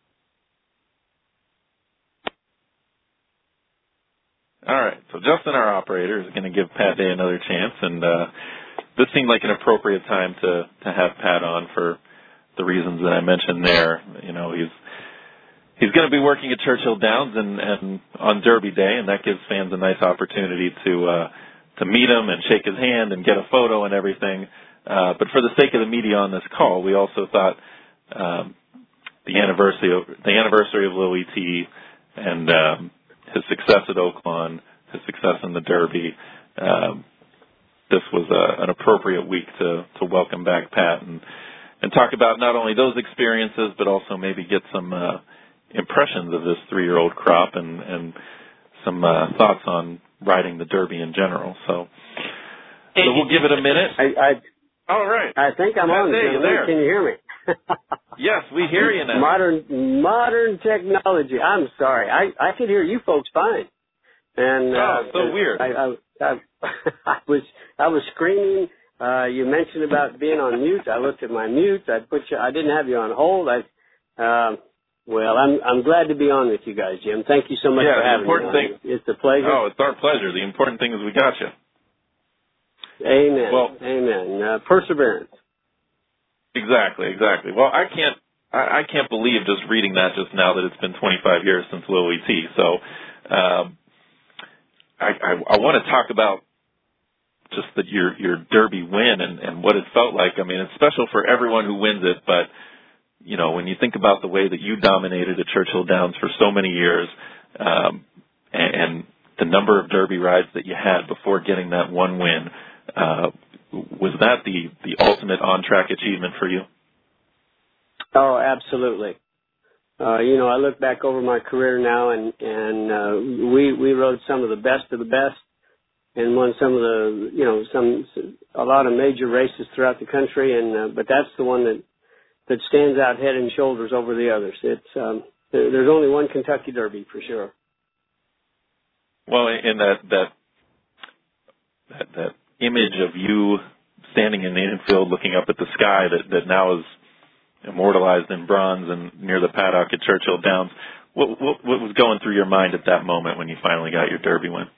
All right, so Justin, our operator, is going to give Pat Day another chance, and uh, this seemed like an appropriate time to, to have Pat on for the reasons that I mentioned there. You know, he's he's going to be working at Churchill Downs and, and on Derby Day, and that gives fans a nice opportunity to uh, to meet him and shake his hand and get a photo and everything. Uh, but for the sake of the media on this call, we also thought um, the anniversary of the anniversary of Louis T. and um, his success at Oaklawn, his success in the Derby. Um, this was a, an appropriate week to, to welcome back Pat and, and talk about not only those experiences, but also maybe get some uh, impressions of this three-year-old crop and, and some uh, thoughts on riding the Derby in general. So, so we'll give it a minute. I, I, All right. I think I'm Pat on. Day, you there? Can you hear me? Yes, we hear you now. Modern modern technology. I'm sorry. I, I could hear you folks fine. And uh, oh, so weird. I, I, I, I was I was screaming. Uh, you mentioned about being on mute. I looked at my mute. I put you. I didn't have you on hold. I. Um, well, I'm I'm glad to be on with you guys, Jim. Thank you so much yeah, for having the important me. Thing, on. It's a pleasure. Oh, it's our pleasure. The important thing is we got you. Amen. Well, Amen. Uh, perseverance. Exactly, exactly. Well, I can't, I, I can't believe just reading that just now that it's been twenty-five years since Louis T. So, um, I, I, I want to talk about just that your your Derby win and, and what it felt like. I mean, it's special for everyone who wins it, but you know, when you think about the way that you dominated at Churchill Downs for so many years, um, and, and the number of Derby rides that you had before getting that one win. Uh, was that the, the ultimate on-track achievement for you? Oh, absolutely. Uh, you know, I look back over my career now, and and uh, we we rode some of the best of the best, and won some of the you know some a lot of major races throughout the country, and uh, but that's the one that that stands out head and shoulders over the others. It's um, there, there's only one Kentucky Derby for sure. Well, in that that that that. image of you standing in the infield looking up at the sky that, that now is immortalized in bronze and near the paddock at Churchill Downs. What, what, what was going through your mind at that moment when you finally got your Derby win?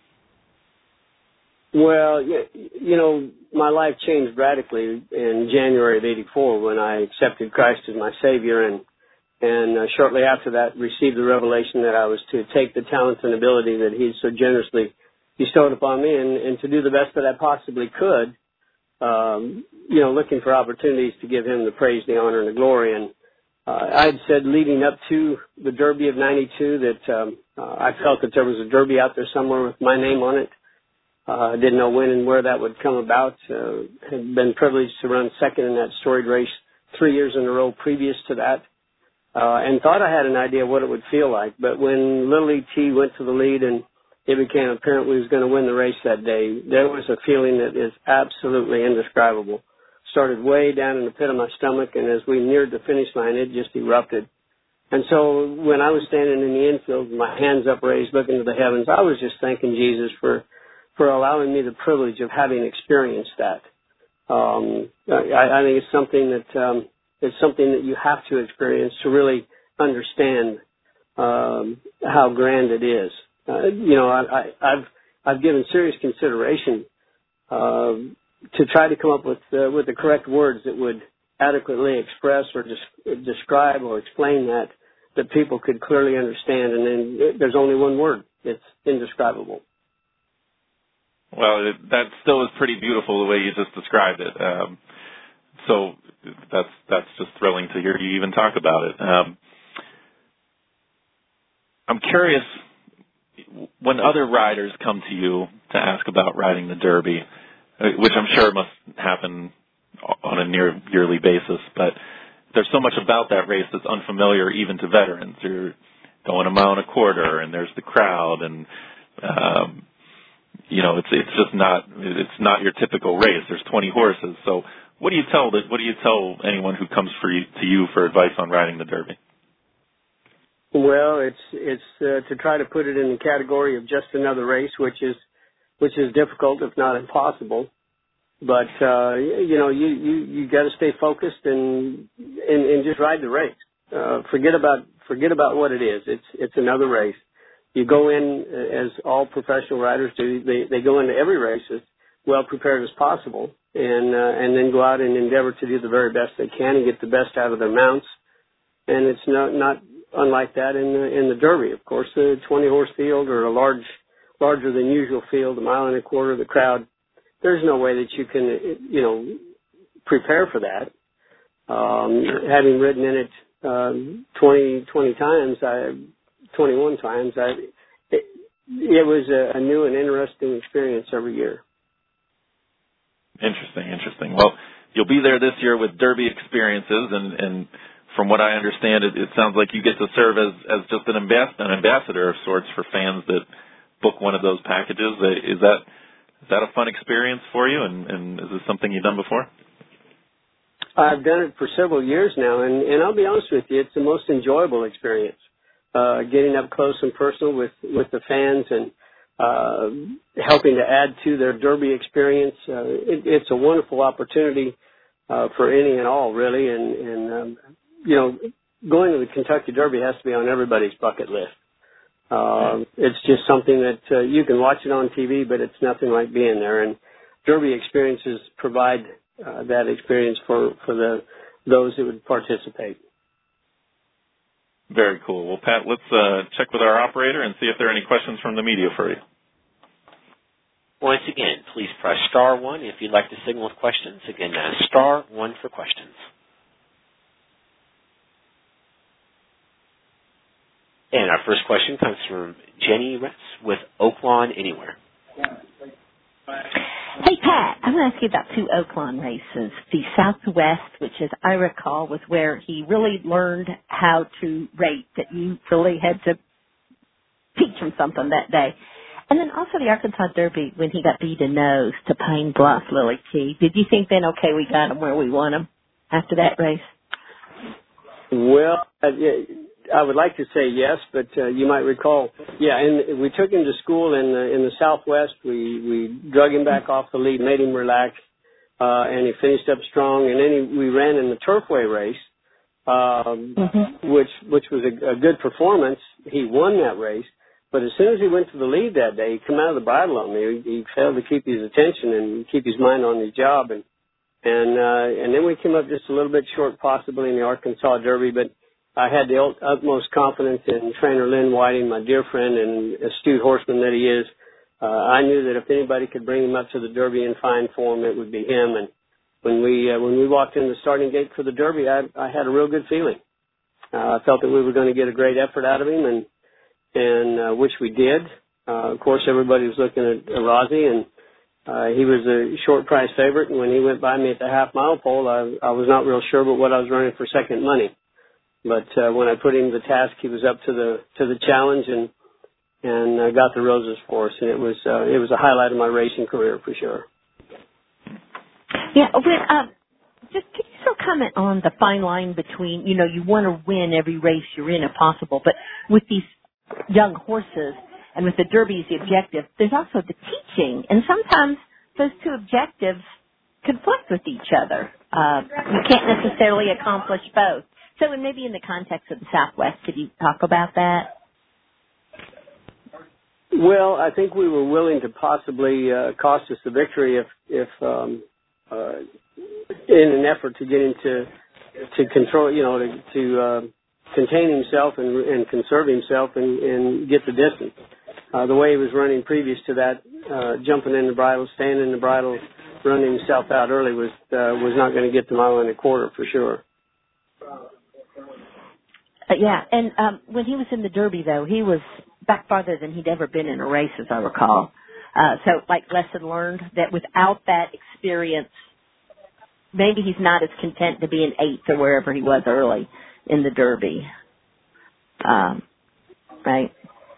Well, you know, my life changed radically in January of eighty-four when I accepted Christ as my Savior, and and uh, shortly after that received the revelation that I was to take the talents and ability that He so generously bestowed upon me and, and to do the best that I possibly could, um, you know, looking for opportunities to give Him the praise, the honor, and the glory. And uh, I had said leading up to the Derby of ninety-two that um, uh, I felt that there was a Derby out there somewhere with my name on it. Uh, I didn't know when and where that would come about. Uh, had been privileged to run second in that storied race three years in a row previous to that, uh, and thought I had an idea what it would feel like. But when Little E T went to the lead and it became apparent we was going to win the race that day, there was a feeling that is absolutely indescribable. Started way down in the pit of my stomach, and as we neared the finish line, it just erupted. And so when I was standing in the infield with my hands upraised looking to the heavens, I was just thanking Jesus for, for allowing me the privilege of having experienced that. Um, I, I think it's something that um, it's something that you have to experience to really understand um, how grand it is. Uh, you know, I, I, I've I've given serious consideration uh, to try to come up with uh, with the correct words that would adequately express or des- describe or explain that that people could clearly understand. And then there's only one word: it's indescribable. Well, it, that still is pretty beautiful the way you just described it. Um, so that's that's just thrilling to hear you even talk about it. Um, I'm curious. when other riders come to you to ask about riding the Derby, which I'm sure must happen on a near yearly basis, but there's so much about that race that's unfamiliar even to veterans. You're going a mile and a quarter, and there's the crowd, and um, you know, it's it's just not it's not your typical race. There's twenty horses. So what do you tell the, what do you tell anyone who comes for you, to you for advice on riding the Derby? Well, it's it's uh, to try to put it in the category of just another race, which is which is difficult, if not impossible. But uh, you know, you you you got to stay focused and, and and just ride the race. Uh, forget about forget about what it is. It's it's another race. You go in, as all professional riders do. They they go into every race as well prepared as possible, and uh, and then go out and endeavor to do the very best they can and get the best out of their mounts. And it's not not unlike that in the in the Derby. Of course, the twenty horse field or a large larger than usual field, a mile and a quarter, the crowd. There's no way that you can, you know, prepare for that. Um, having ridden in it um, twenty, twenty times, I, twenty-one times, I, it, it was a, a new and interesting experience every year. Interesting, interesting. Well, you'll be there this year with Derby experiences, and, and from what I understand, it, it sounds like you get to serve as, as just an, ambas- an ambassador of sorts for fans that book one of those packages. Is that Is that a fun experience for you, and, and is this something you've done before? I've done it for several years now, and, and I'll be honest with you, it's the most enjoyable experience, uh, getting up close and personal with, with the fans and uh, helping to add to their Derby experience. Uh, it, it's a wonderful opportunity uh, for any and all, really, and, and um, you know, going to the Kentucky Derby has to be on everybody's bucket list. Uh, it's just something that uh, you can watch it on T V, but it's nothing like being there. And Derby experiences provide uh, that experience for, for the those who would participate. Very cool. Well, Pat, let's uh, check with our operator and see if there are any questions from the media for you. Once again, please press star one if you'd like to signal with questions. Again, that's star one for questions. And our first question comes from Jenny Retz with Oaklawn Anywhere. Hey, Pat, I'm going to ask you about two Oaklawn races. The Southwest, which, as I recall, was where he really learned how to rate, that you really had to teach him something that day. And then also the Arkansas Derby, when he got beat a nose to Pine Bluff, Lily Key. Did you think then, okay, we got him where we want him after that race? Well, uh, yeah. I would like to say yes, but uh, you might recall, yeah, and we took him to school in the, in the Southwest. We we drug him back off the lead, made him relax, uh, and he finished up strong. And then he, we ran in the Turfway race, um, mm-hmm. which which was a, a good performance. He won that race, but as soon as he went to the lead that day, he came out of the bridle on me. He, he failed to keep his attention and keep his mind on his job, and and uh, and then we came up just a little bit short, possibly in the Arkansas Derby, but I had the utmost confidence in trainer Lynn Whiting, my dear friend and astute horseman that he is. Uh, I knew that if anybody could bring him up to the Derby in fine form, it would be him. And when we uh, when we walked in the starting gate for the Derby, I, I had a real good feeling. Uh, I felt that we were going to get a great effort out of him, and and uh, which we did. Uh, of course, everybody was looking at Rossi, and uh, he was a short price favorite. And when he went by me at the half mile pole, I, I was not real sure about what I was running for second money. But uh, when I put him to the task, he was up to the to the challenge and and uh, got the roses for us. And it was uh, it was a highlight of my racing career for sure. Yeah, when, uh, just could you still comment on the fine line between, you know, you want to win every race you're in if possible, but with these young horses and with the Derby as the objective, there's also the teaching, and sometimes those two objectives conflict with each other. Uh, you can't necessarily accomplish both. So, and maybe in the context of the Southwest, could you talk about that? Well, I think we were willing to possibly uh, cost us the victory if, if um, uh, in an effort to get him to to control, you know, to, to uh, contain himself and, and conserve himself and, and get the distance. Uh, the way he was running previous to that, uh, jumping in the bridle, staying in the bridle, running himself out early was uh, was not going to get the mile and a quarter for sure. Uh, yeah, and um, when he was in the Derby, though, he was back farther than he'd ever been in a race, as I recall. Uh, so, like, lesson learned that without that experience, maybe he's not as content to be an eighth or wherever he was early in the Derby. Um, right?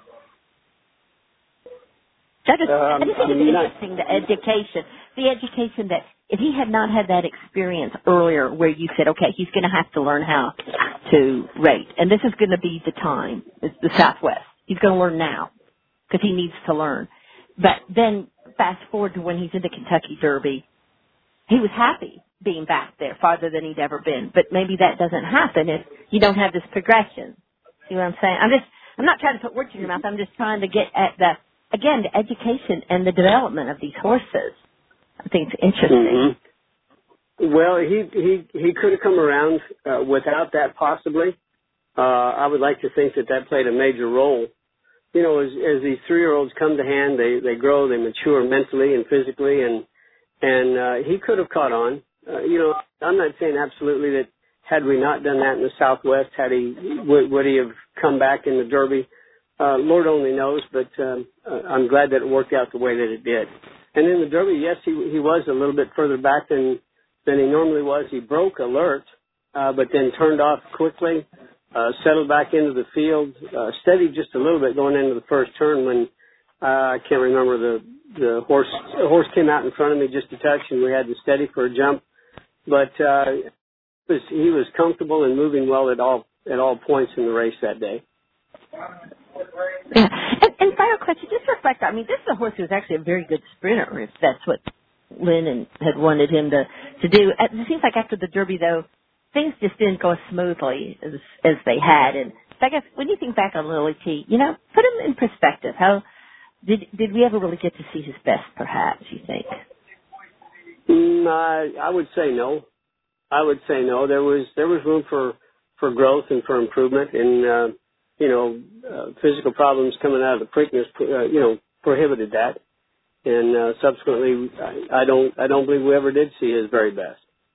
I just, um, I just think I it's mean, interesting, the education, the education that if he had not had that experience earlier where you said, okay, he's going to have to learn how to rate, and this is going to be the time, it's the Southwest. He's going to learn now because he needs to learn. But then fast forward to when he's in the Kentucky Derby, he was happy being back there farther than he'd ever been. But maybe that doesn't happen if you don't have this progression. See what I'm saying? I'm just, I'm not trying to put words in your mouth. I'm just trying to get at the, again, the education and the development of these horses. I think it's interesting. Mm-hmm. Well, he he he could have come around uh, without that possibly. Uh, I would like to think that that played a major role. You know, as, as these three-year-olds come to hand, they they grow, they mature mentally and physically, and and uh, he could have caught on. Uh, you know, I'm not saying absolutely that had we not done that in the Southwest, had he would, would he have come back in the Derby? Uh, Lord only knows, but um, uh, I'm glad that it worked out the way that it did. And in the Derby, yes, he he was a little bit further back than than he normally was. He broke alert, uh, but then turned off quickly, uh, settled back into the field, uh, steadied just a little bit going into the first turn when uh, I can't remember the the horse the horse came out in front of me just a touch, and we had to steady for a jump. But uh, it was, he was comfortable and moving well at all at all points in the race that day. Yeah. And, and final question, just reflect, I mean, this is a horse who's actually a very good sprinter, if that's what Lynn and had wanted him to, to do. It seems like after the Derby, though, things just didn't go as smoothly as, as they had. And so I guess when you think back on Lily T, you know, put him in perspective. How did did we ever really get to see his best, perhaps, you think? Mm, I, I would say no. I would say no. There was there was room for, for growth and for improvement, and uh, you know, uh, physical problems coming out of the Preakness, uh, you know, prohibited that. And uh, subsequently, I, I don't, I don't believe we ever did see his very best.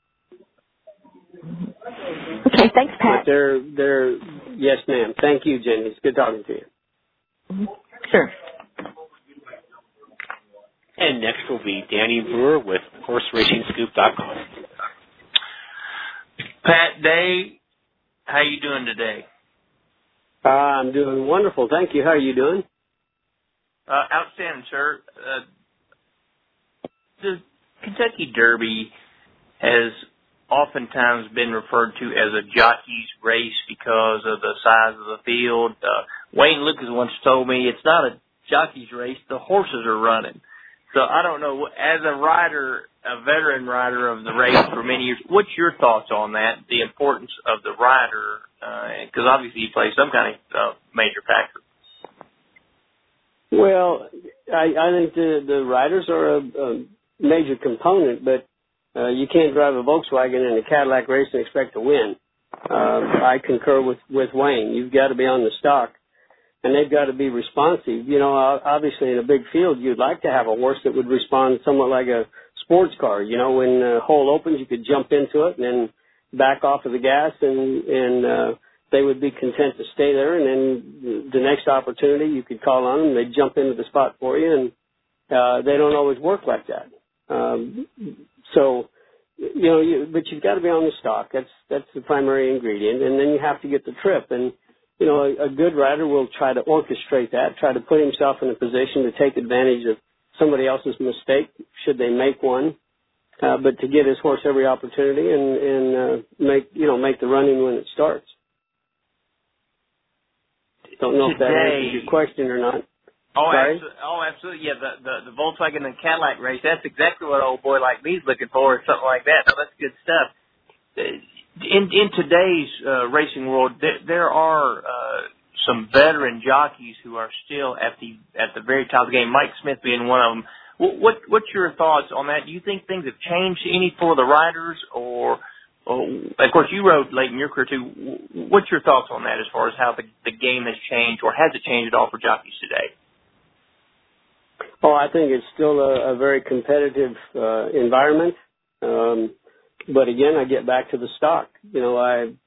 Okay, thanks, Pat. But they're, they're, yes, ma'am. Thank you, Jenny. It's good talking to you. Mm-hmm. Sure. And next will be Danny Brewer with horse racing scoop dot com. Pat Day, how you doing today? Uh, I'm doing wonderful. Thank you. How are you doing? Uh, outstanding, sir. Uh, the Kentucky Derby has oftentimes been referred to as a jockey's race because of the size of the field. Uh, Wayne Lucas once told me it's not a jockey's race, the horses are running. So I don't know, as a rider, a veteran rider of the race for many years, what's your thoughts on that, the importance of the rider, because uh, obviously he plays some kind of uh, major factor. Well, I, I think the, the riders are a, a major component, but uh, you can't drive a Volkswagen in a Cadillac race and expect to win. Uh, I concur with, with Wayne. You've got to be on the stock, and they've got to be responsive. You know, obviously in a big field, you'd like to have a horse that would respond somewhat like a sports car. You know, when the hole opens, you could jump into it and then back off of the gas, and, and uh, they would be content to stay there, and then the next opportunity you could call on them, they'd jump into the spot for you, and uh, they don't always work like that. Um, so, you know, you, but you've got to be on the stock. That's that's the primary ingredient, and then you have to get the trip. And you know, a, a good rider will try to orchestrate that, try to put himself in a position to take advantage of somebody else's mistake should they make one. Uh, but to get his horse every opportunity and and uh, make you know make the running when it starts. Don't know Today, if that answers your question or not. Oh, absolutely. Oh, absolutely. Yeah, the, the the Volkswagen and Cadillac race. That's exactly what an old boy like me's looking for, or something like that. No, that's good stuff. In in today's uh, racing world, there, there are uh, some veteran jockeys who are still at the at the very top of the game. Mike Smith being one of them. What, what what's your thoughts on that? Do you think things have changed any for the riders, or? Well, of course, you rode late in your career, too. What's your thoughts on that as far as how the, the game has changed, or has it changed at all for jockeys today? Oh, I think it's still a, a very competitive uh, environment. Um, but again, I get back to the stock. You know, I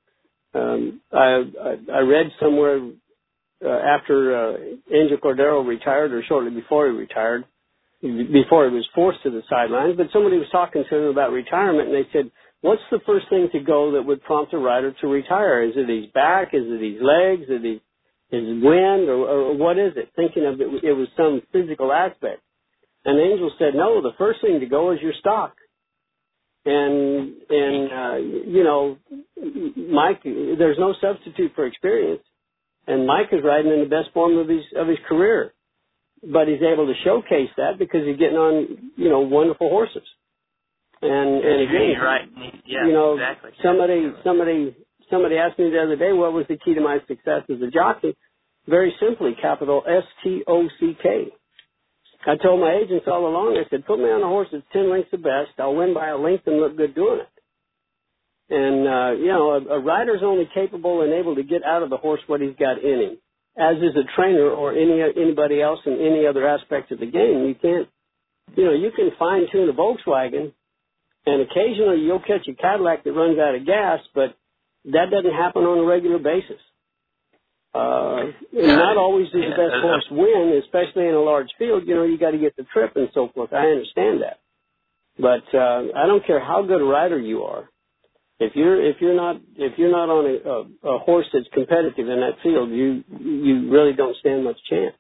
um, I, I I read somewhere uh, after uh, Angel Cordero retired, or shortly before he retired, before he was forced to the sidelines, but somebody was talking to him about retirement, and they said, what's the first thing to go that would prompt a rider to retire? Is it his back? Is it his legs? Is it his wind? Or, or what is it? Thinking of it, it was some physical aspect. And Angel said, no, the first thing to go is your stock. And, and uh, you know, Mike, there's no substitute for experience. And Mike is riding in the best form of his of his career. But he's able to showcase that because he's getting on, you know, wonderful horses. And and again, You're right. Yeah, you know, exactly. somebody somebody somebody asked me the other day, what was the key to my success as a jockey? Very simply, capital S T O C K. I told my agents all along, I said, put me on a horse that's ten lengths the best. I'll win by a length and look good doing it. And, uh, you know, a, a rider's only capable and able to get out of the horse what he's got in him, as is a trainer or any anybody else in any other aspect of the game. You can't, you know, you can fine-tune a Volkswagen, and occasionally you'll catch a Cadillac that runs out of gas, but that doesn't happen on a regular basis. Uh, and not always does the best horse win, especially in a large field. You know, you got to get the trip and so forth. I understand that. But, uh, I don't care how good a rider you are. If you're, if you're not, if you're not on a, a, a horse that's competitive in that field, you, you really don't stand much chance.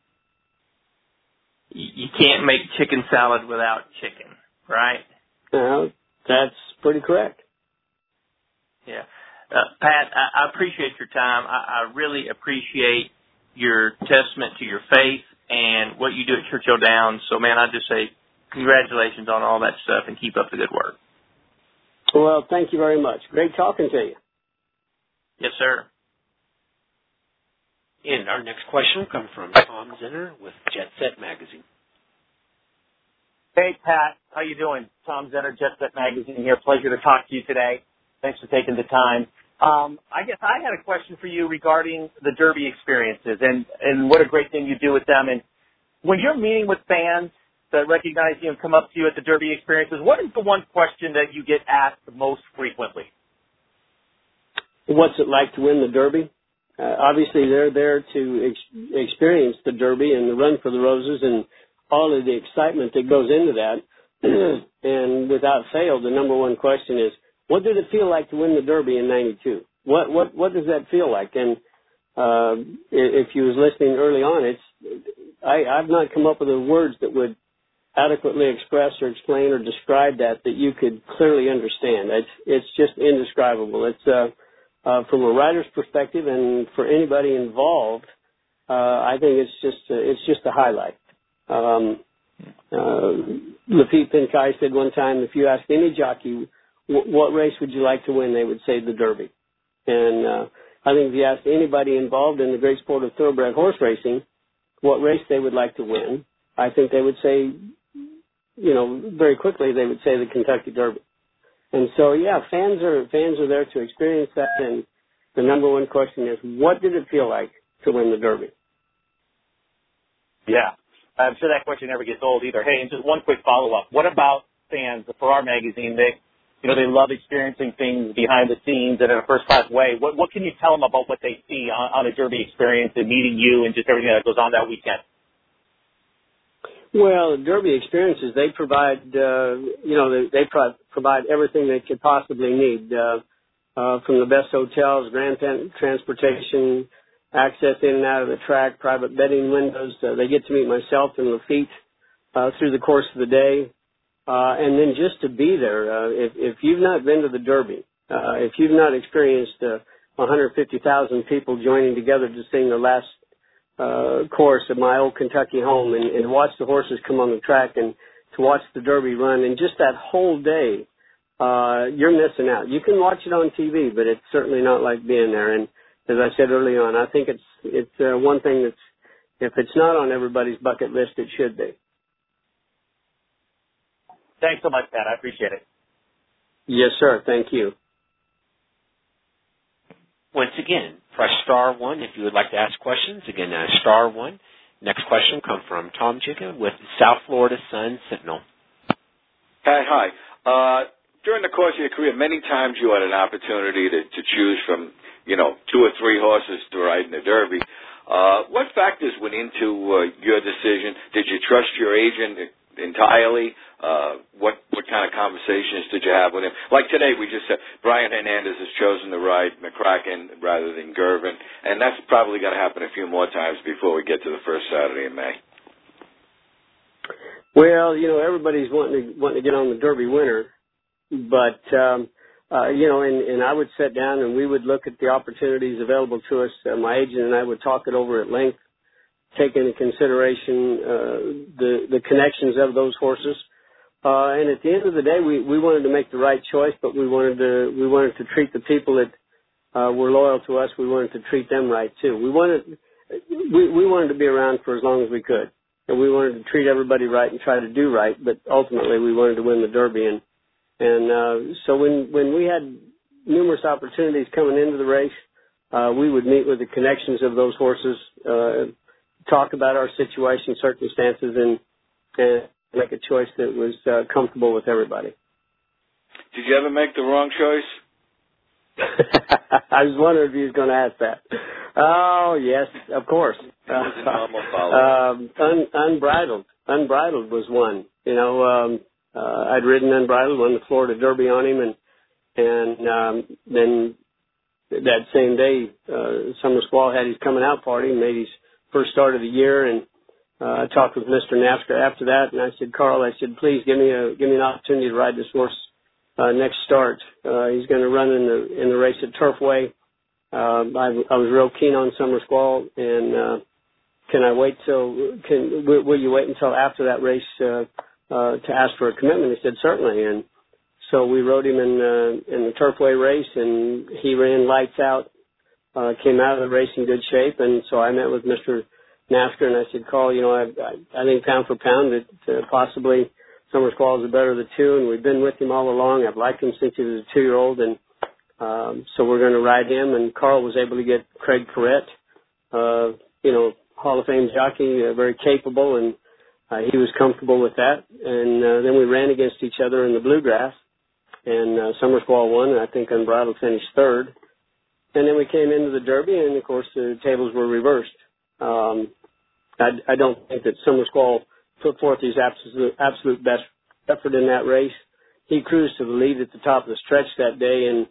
You can't make chicken salad without chicken, right? No, that's pretty correct. Yeah. Uh, Pat, I, I appreciate your time. I, I really appreciate your testament to your faith and what you do at Churchill Downs. So, man, I just say congratulations on all that stuff and keep up the good work. Well, thank you very much. Great talking to you. Yes, sir. And our next question will come from Tom Zinner with Jet Set Magazine. Hey, Pat. How you doing? Tom Zinner, Jet Set Magazine here. Pleasure to talk to you today. Thanks for taking the time. Um, I guess I had a question for you regarding the Derby experiences and, and what a great thing you do with them. And when you're meeting with fans that recognize you and come up to you at the Derby experiences, what is the one question that you get asked most frequently? What's it like to win the Derby? Uh, obviously, they're there to ex- experience the Derby and the Run for the Roses and all of the excitement that goes into that. And without fail, the number one question is, what did it feel like to win the Derby in ninety-two? What what what does that feel like? And uh, if you was listening early on, it's I, I've not come up with the words that would adequately express or explain or describe that that you could clearly understand. It's it's just indescribable. It's uh, uh, from a rider's perspective, and for anybody involved, uh, I think it's just uh, it's just a highlight. Um, uh, Lafitte Pinkai said one time, if you ask any jockey what race would you like to win, they would say the Derby. And uh, I think if you asked anybody involved in the great sport of thoroughbred horse racing what race they would like to win, I think they would say, you know, very quickly they would say the Kentucky Derby. And so, yeah, fans are fans are there to experience that. And the number one question is, what did it feel like to win the Derby? Yeah, I'm sure that question never gets old either. Hey, and just one quick follow-up. What about fans for our magazine? They You know, they love experiencing things behind the scenes and in a first-class way. What, what can you tell them about what they see on, on a Derby experience and meeting you and just everything that goes on that weekend? Well, Derby experiences, they provide, uh, you know, they, they pro- provide everything they could possibly need, uh, uh, from the best hotels, grand transportation, access in and out of the track, private betting windows. Uh, they get to meet myself and Lafitte uh, through the course of the day. Uh, and then just to be there, uh, if, if you've not been to the Derby, uh, if you've not experienced uh, one hundred fifty thousand people joining together to sing the last uh, chorus of My Old Kentucky Home and, and watch the horses come on the track and to watch the Derby run, and just that whole day, uh, you're missing out. You can watch it on T V, but it's certainly not like being there. And as I said early on, I think it's it's uh, one thing that's, if it's not on everybody's bucket list, it should be. Thanks so much, Pat. I appreciate it. Yes, sir. Thank you. Once again, press star one if you would like to ask questions. Again, uh, star one. Next question comes from Tom Chicken with South Florida Sun Sentinel. Hi, hi. Uh, during the course of your career, many times you had an opportunity to, to choose from, you know, two or three horses to ride in the Derby. Uh, what factors went into uh, your decision? Did you trust your agent entirely? Uh, what what kind of conversations did you have with him? Like today, we just said Brian Hernandez has chosen to ride McCracken rather than Girvin, and that's probably going to happen a few more times before we get to the first Saturday in May. Well, you know, everybody's wanting to wanting to get on the Derby winner, but um, uh, you know, and, and I would sit down and we would look at the opportunities available to us. Uh, my agent and I would talk it over at length, take into consideration uh, the the connections of those horses. Uh, and at the end of the day, we, we wanted to make the right choice, but we wanted to we wanted to treat the people that uh, were loyal to us. We wanted to treat them right too. We wanted we, we wanted to be around for as long as we could, and we wanted to treat everybody right and try to do right. But ultimately, we wanted to win the Derby, and and uh, so when when we had numerous opportunities coming into the race, uh, we would meet with the connections of those horses, uh, talk about our situation, circumstances, and and make a choice that was uh, comfortable with everybody. Did you ever make the wrong choice? I was wondering if you was going to ask that. Oh, yes, of course. It was a normal follow-up. um, un, unbridled. Unbridled was one. You know, um, uh, I'd ridden Unbridled, won the Florida Derby on him, and and um, then that same day, uh, Summer Squall had his coming out party and made his first start of the year, and Uh, I talked with Mister Nafka after that, and I said, Carl, I said, please give me a give me an opportunity to ride this horse uh, next start. Uh, he's going to run in the in the race at Turfway. Uh, I, I was real keen on Summer Squall, and uh, can I wait till? Can will, will you wait until after that race uh, uh, to ask for a commitment? He said certainly, and so we rode him in uh, in the Turfway race, and he ran lights out. Uh, came out of the race in good shape, and so I met with Mister Nafka, and I said, Carl, you know, I, I, I think pound for pound that uh, possibly Summer Squall is the better of the two, and we've been with him all along. I've liked him since he was a two-year-old, and um, so we're going to ride him. And Carl was able to get Craig Corrett, uh, you know, Hall of Fame jockey, uh, very capable, and uh, he was comfortable with that. And uh, then we ran against each other in the Bluegrass, and uh, Summer Squall won, and I think Unbridled finished third. And then we came into the Derby, and, of course, the tables were reversed. Um, I, I don't think that Summer Squall put forth his absolute, absolute best effort in that race. He cruised to the lead at the top of the stretch that day, and,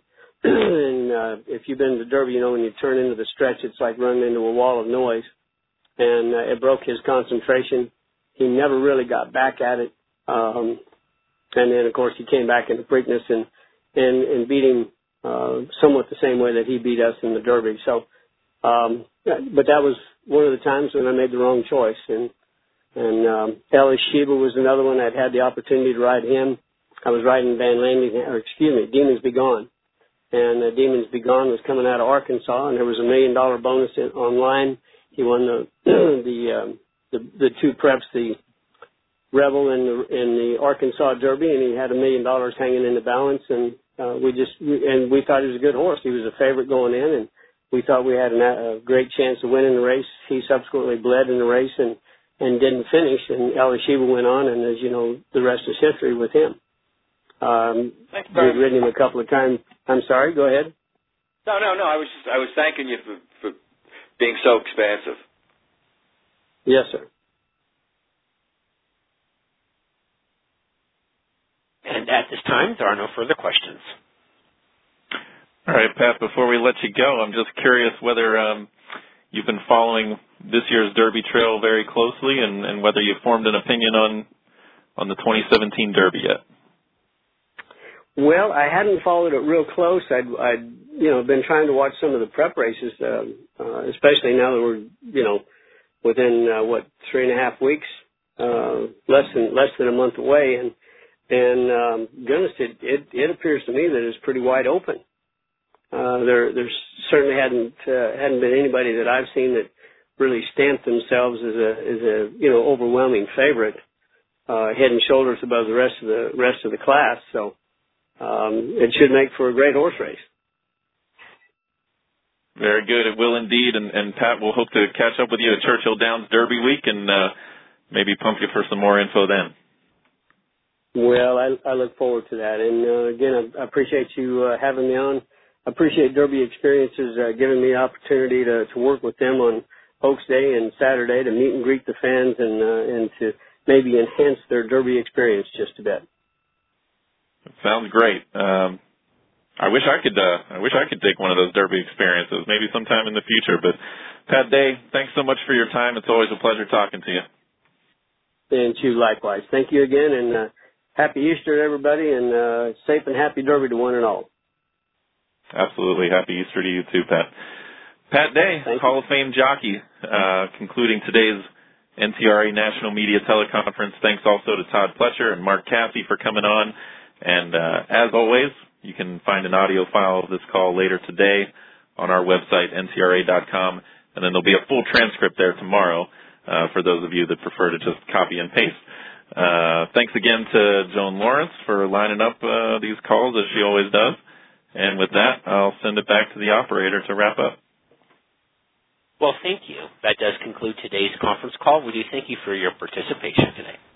and uh, if you've been to the Derby, you know when you turn into the stretch, it's like running into a wall of noise, and uh, it broke his concentration. He never really got back at it, um, and then, of course, he came back into Preakness and, and, and beat him uh, somewhat the same way that he beat us in the Derby. So, um, but that was one of the times when I made the wrong choice. And, and um, Ellis Sheba was another one. I'd had the opportunity to ride him. I was riding Van Landing, or excuse me, Demons Be Gone. And uh, Demons Be Gone was coming out of Arkansas, and there was a million dollar bonus in, online. He won the the, um, the the two preps, the Rebel and the, and the Arkansas Derby, and he had a million dollars hanging in the balance. And uh, we just and we thought he was a good horse. He was a favorite going in, and we thought we had a great chance of winning the race. He subsequently bled in the race and, and didn't finish, and Ellis Sheba went on, and as you know, the rest is history with him. Um, we've ridden him a couple of times. I'm sorry, go ahead. No, no, no, I was just, I was thanking you for, for being so expansive. Yes, sir. And at this time, there are no further questions. All right, Pat, before we let you go, I'm just curious whether um, you've been following this year's Derby Trail very closely and, and whether you've formed an opinion on on the twenty seventeen Derby yet. Well, I hadn't followed it real close. I'd, I'd you know, been trying to watch some of the prep races, uh, uh, especially now that we're, you know, within, uh, what, three and a half weeks, uh, less than less than a month away. And, and um, goodness, it, it, it appears to me that it's pretty wide open. Uh, there, there certainly hadn't uh, hadn't been anybody that I've seen that really stamped themselves as a as a you know overwhelming favorite, uh, head and shoulders above the rest of the rest of the class. So um, it should make for a great horse race. Very good. It will indeed. And, and Pat, we'll hope to catch up with you at Churchill Downs Derby Week and uh, maybe pump you for some more info then. Well, I, I look forward to that. And uh, again, I, I appreciate you uh, having me on. appreciate Derby Experiences uh, giving me the opportunity to, to work with them on Oaks Day and Saturday to meet and greet the fans and uh, and to maybe enhance their Derby experience just a bit. It sounds great. Um, I wish I could. Uh, I wish I could take one of those Derby experiences, maybe sometime in the future. But Pat Day, thanks so much for your time. It's always a pleasure talking to you. And to you likewise. Thank you again, and uh, happy Easter to everybody, and uh, safe and happy Derby to one and all. Absolutely. Happy Easter to you too, Pat. Pat Day, Thank Hall you. of Fame jockey, uh, concluding today's N T R A National Media Teleconference. Thanks also to Todd Pletcher and Mark Casse for coming on. And uh, as always, you can find an audio file of this call later today on our website, N T R A dot com. And then there'll be a full transcript there tomorrow uh, for those of you that prefer to just copy and paste. Uh, thanks again to Joan Lawrence for lining up uh, these calls as she always does. And with that, I'll send it back to the operator to wrap up. Well, thank you. That does conclude today's conference call. We do thank you for your participation today.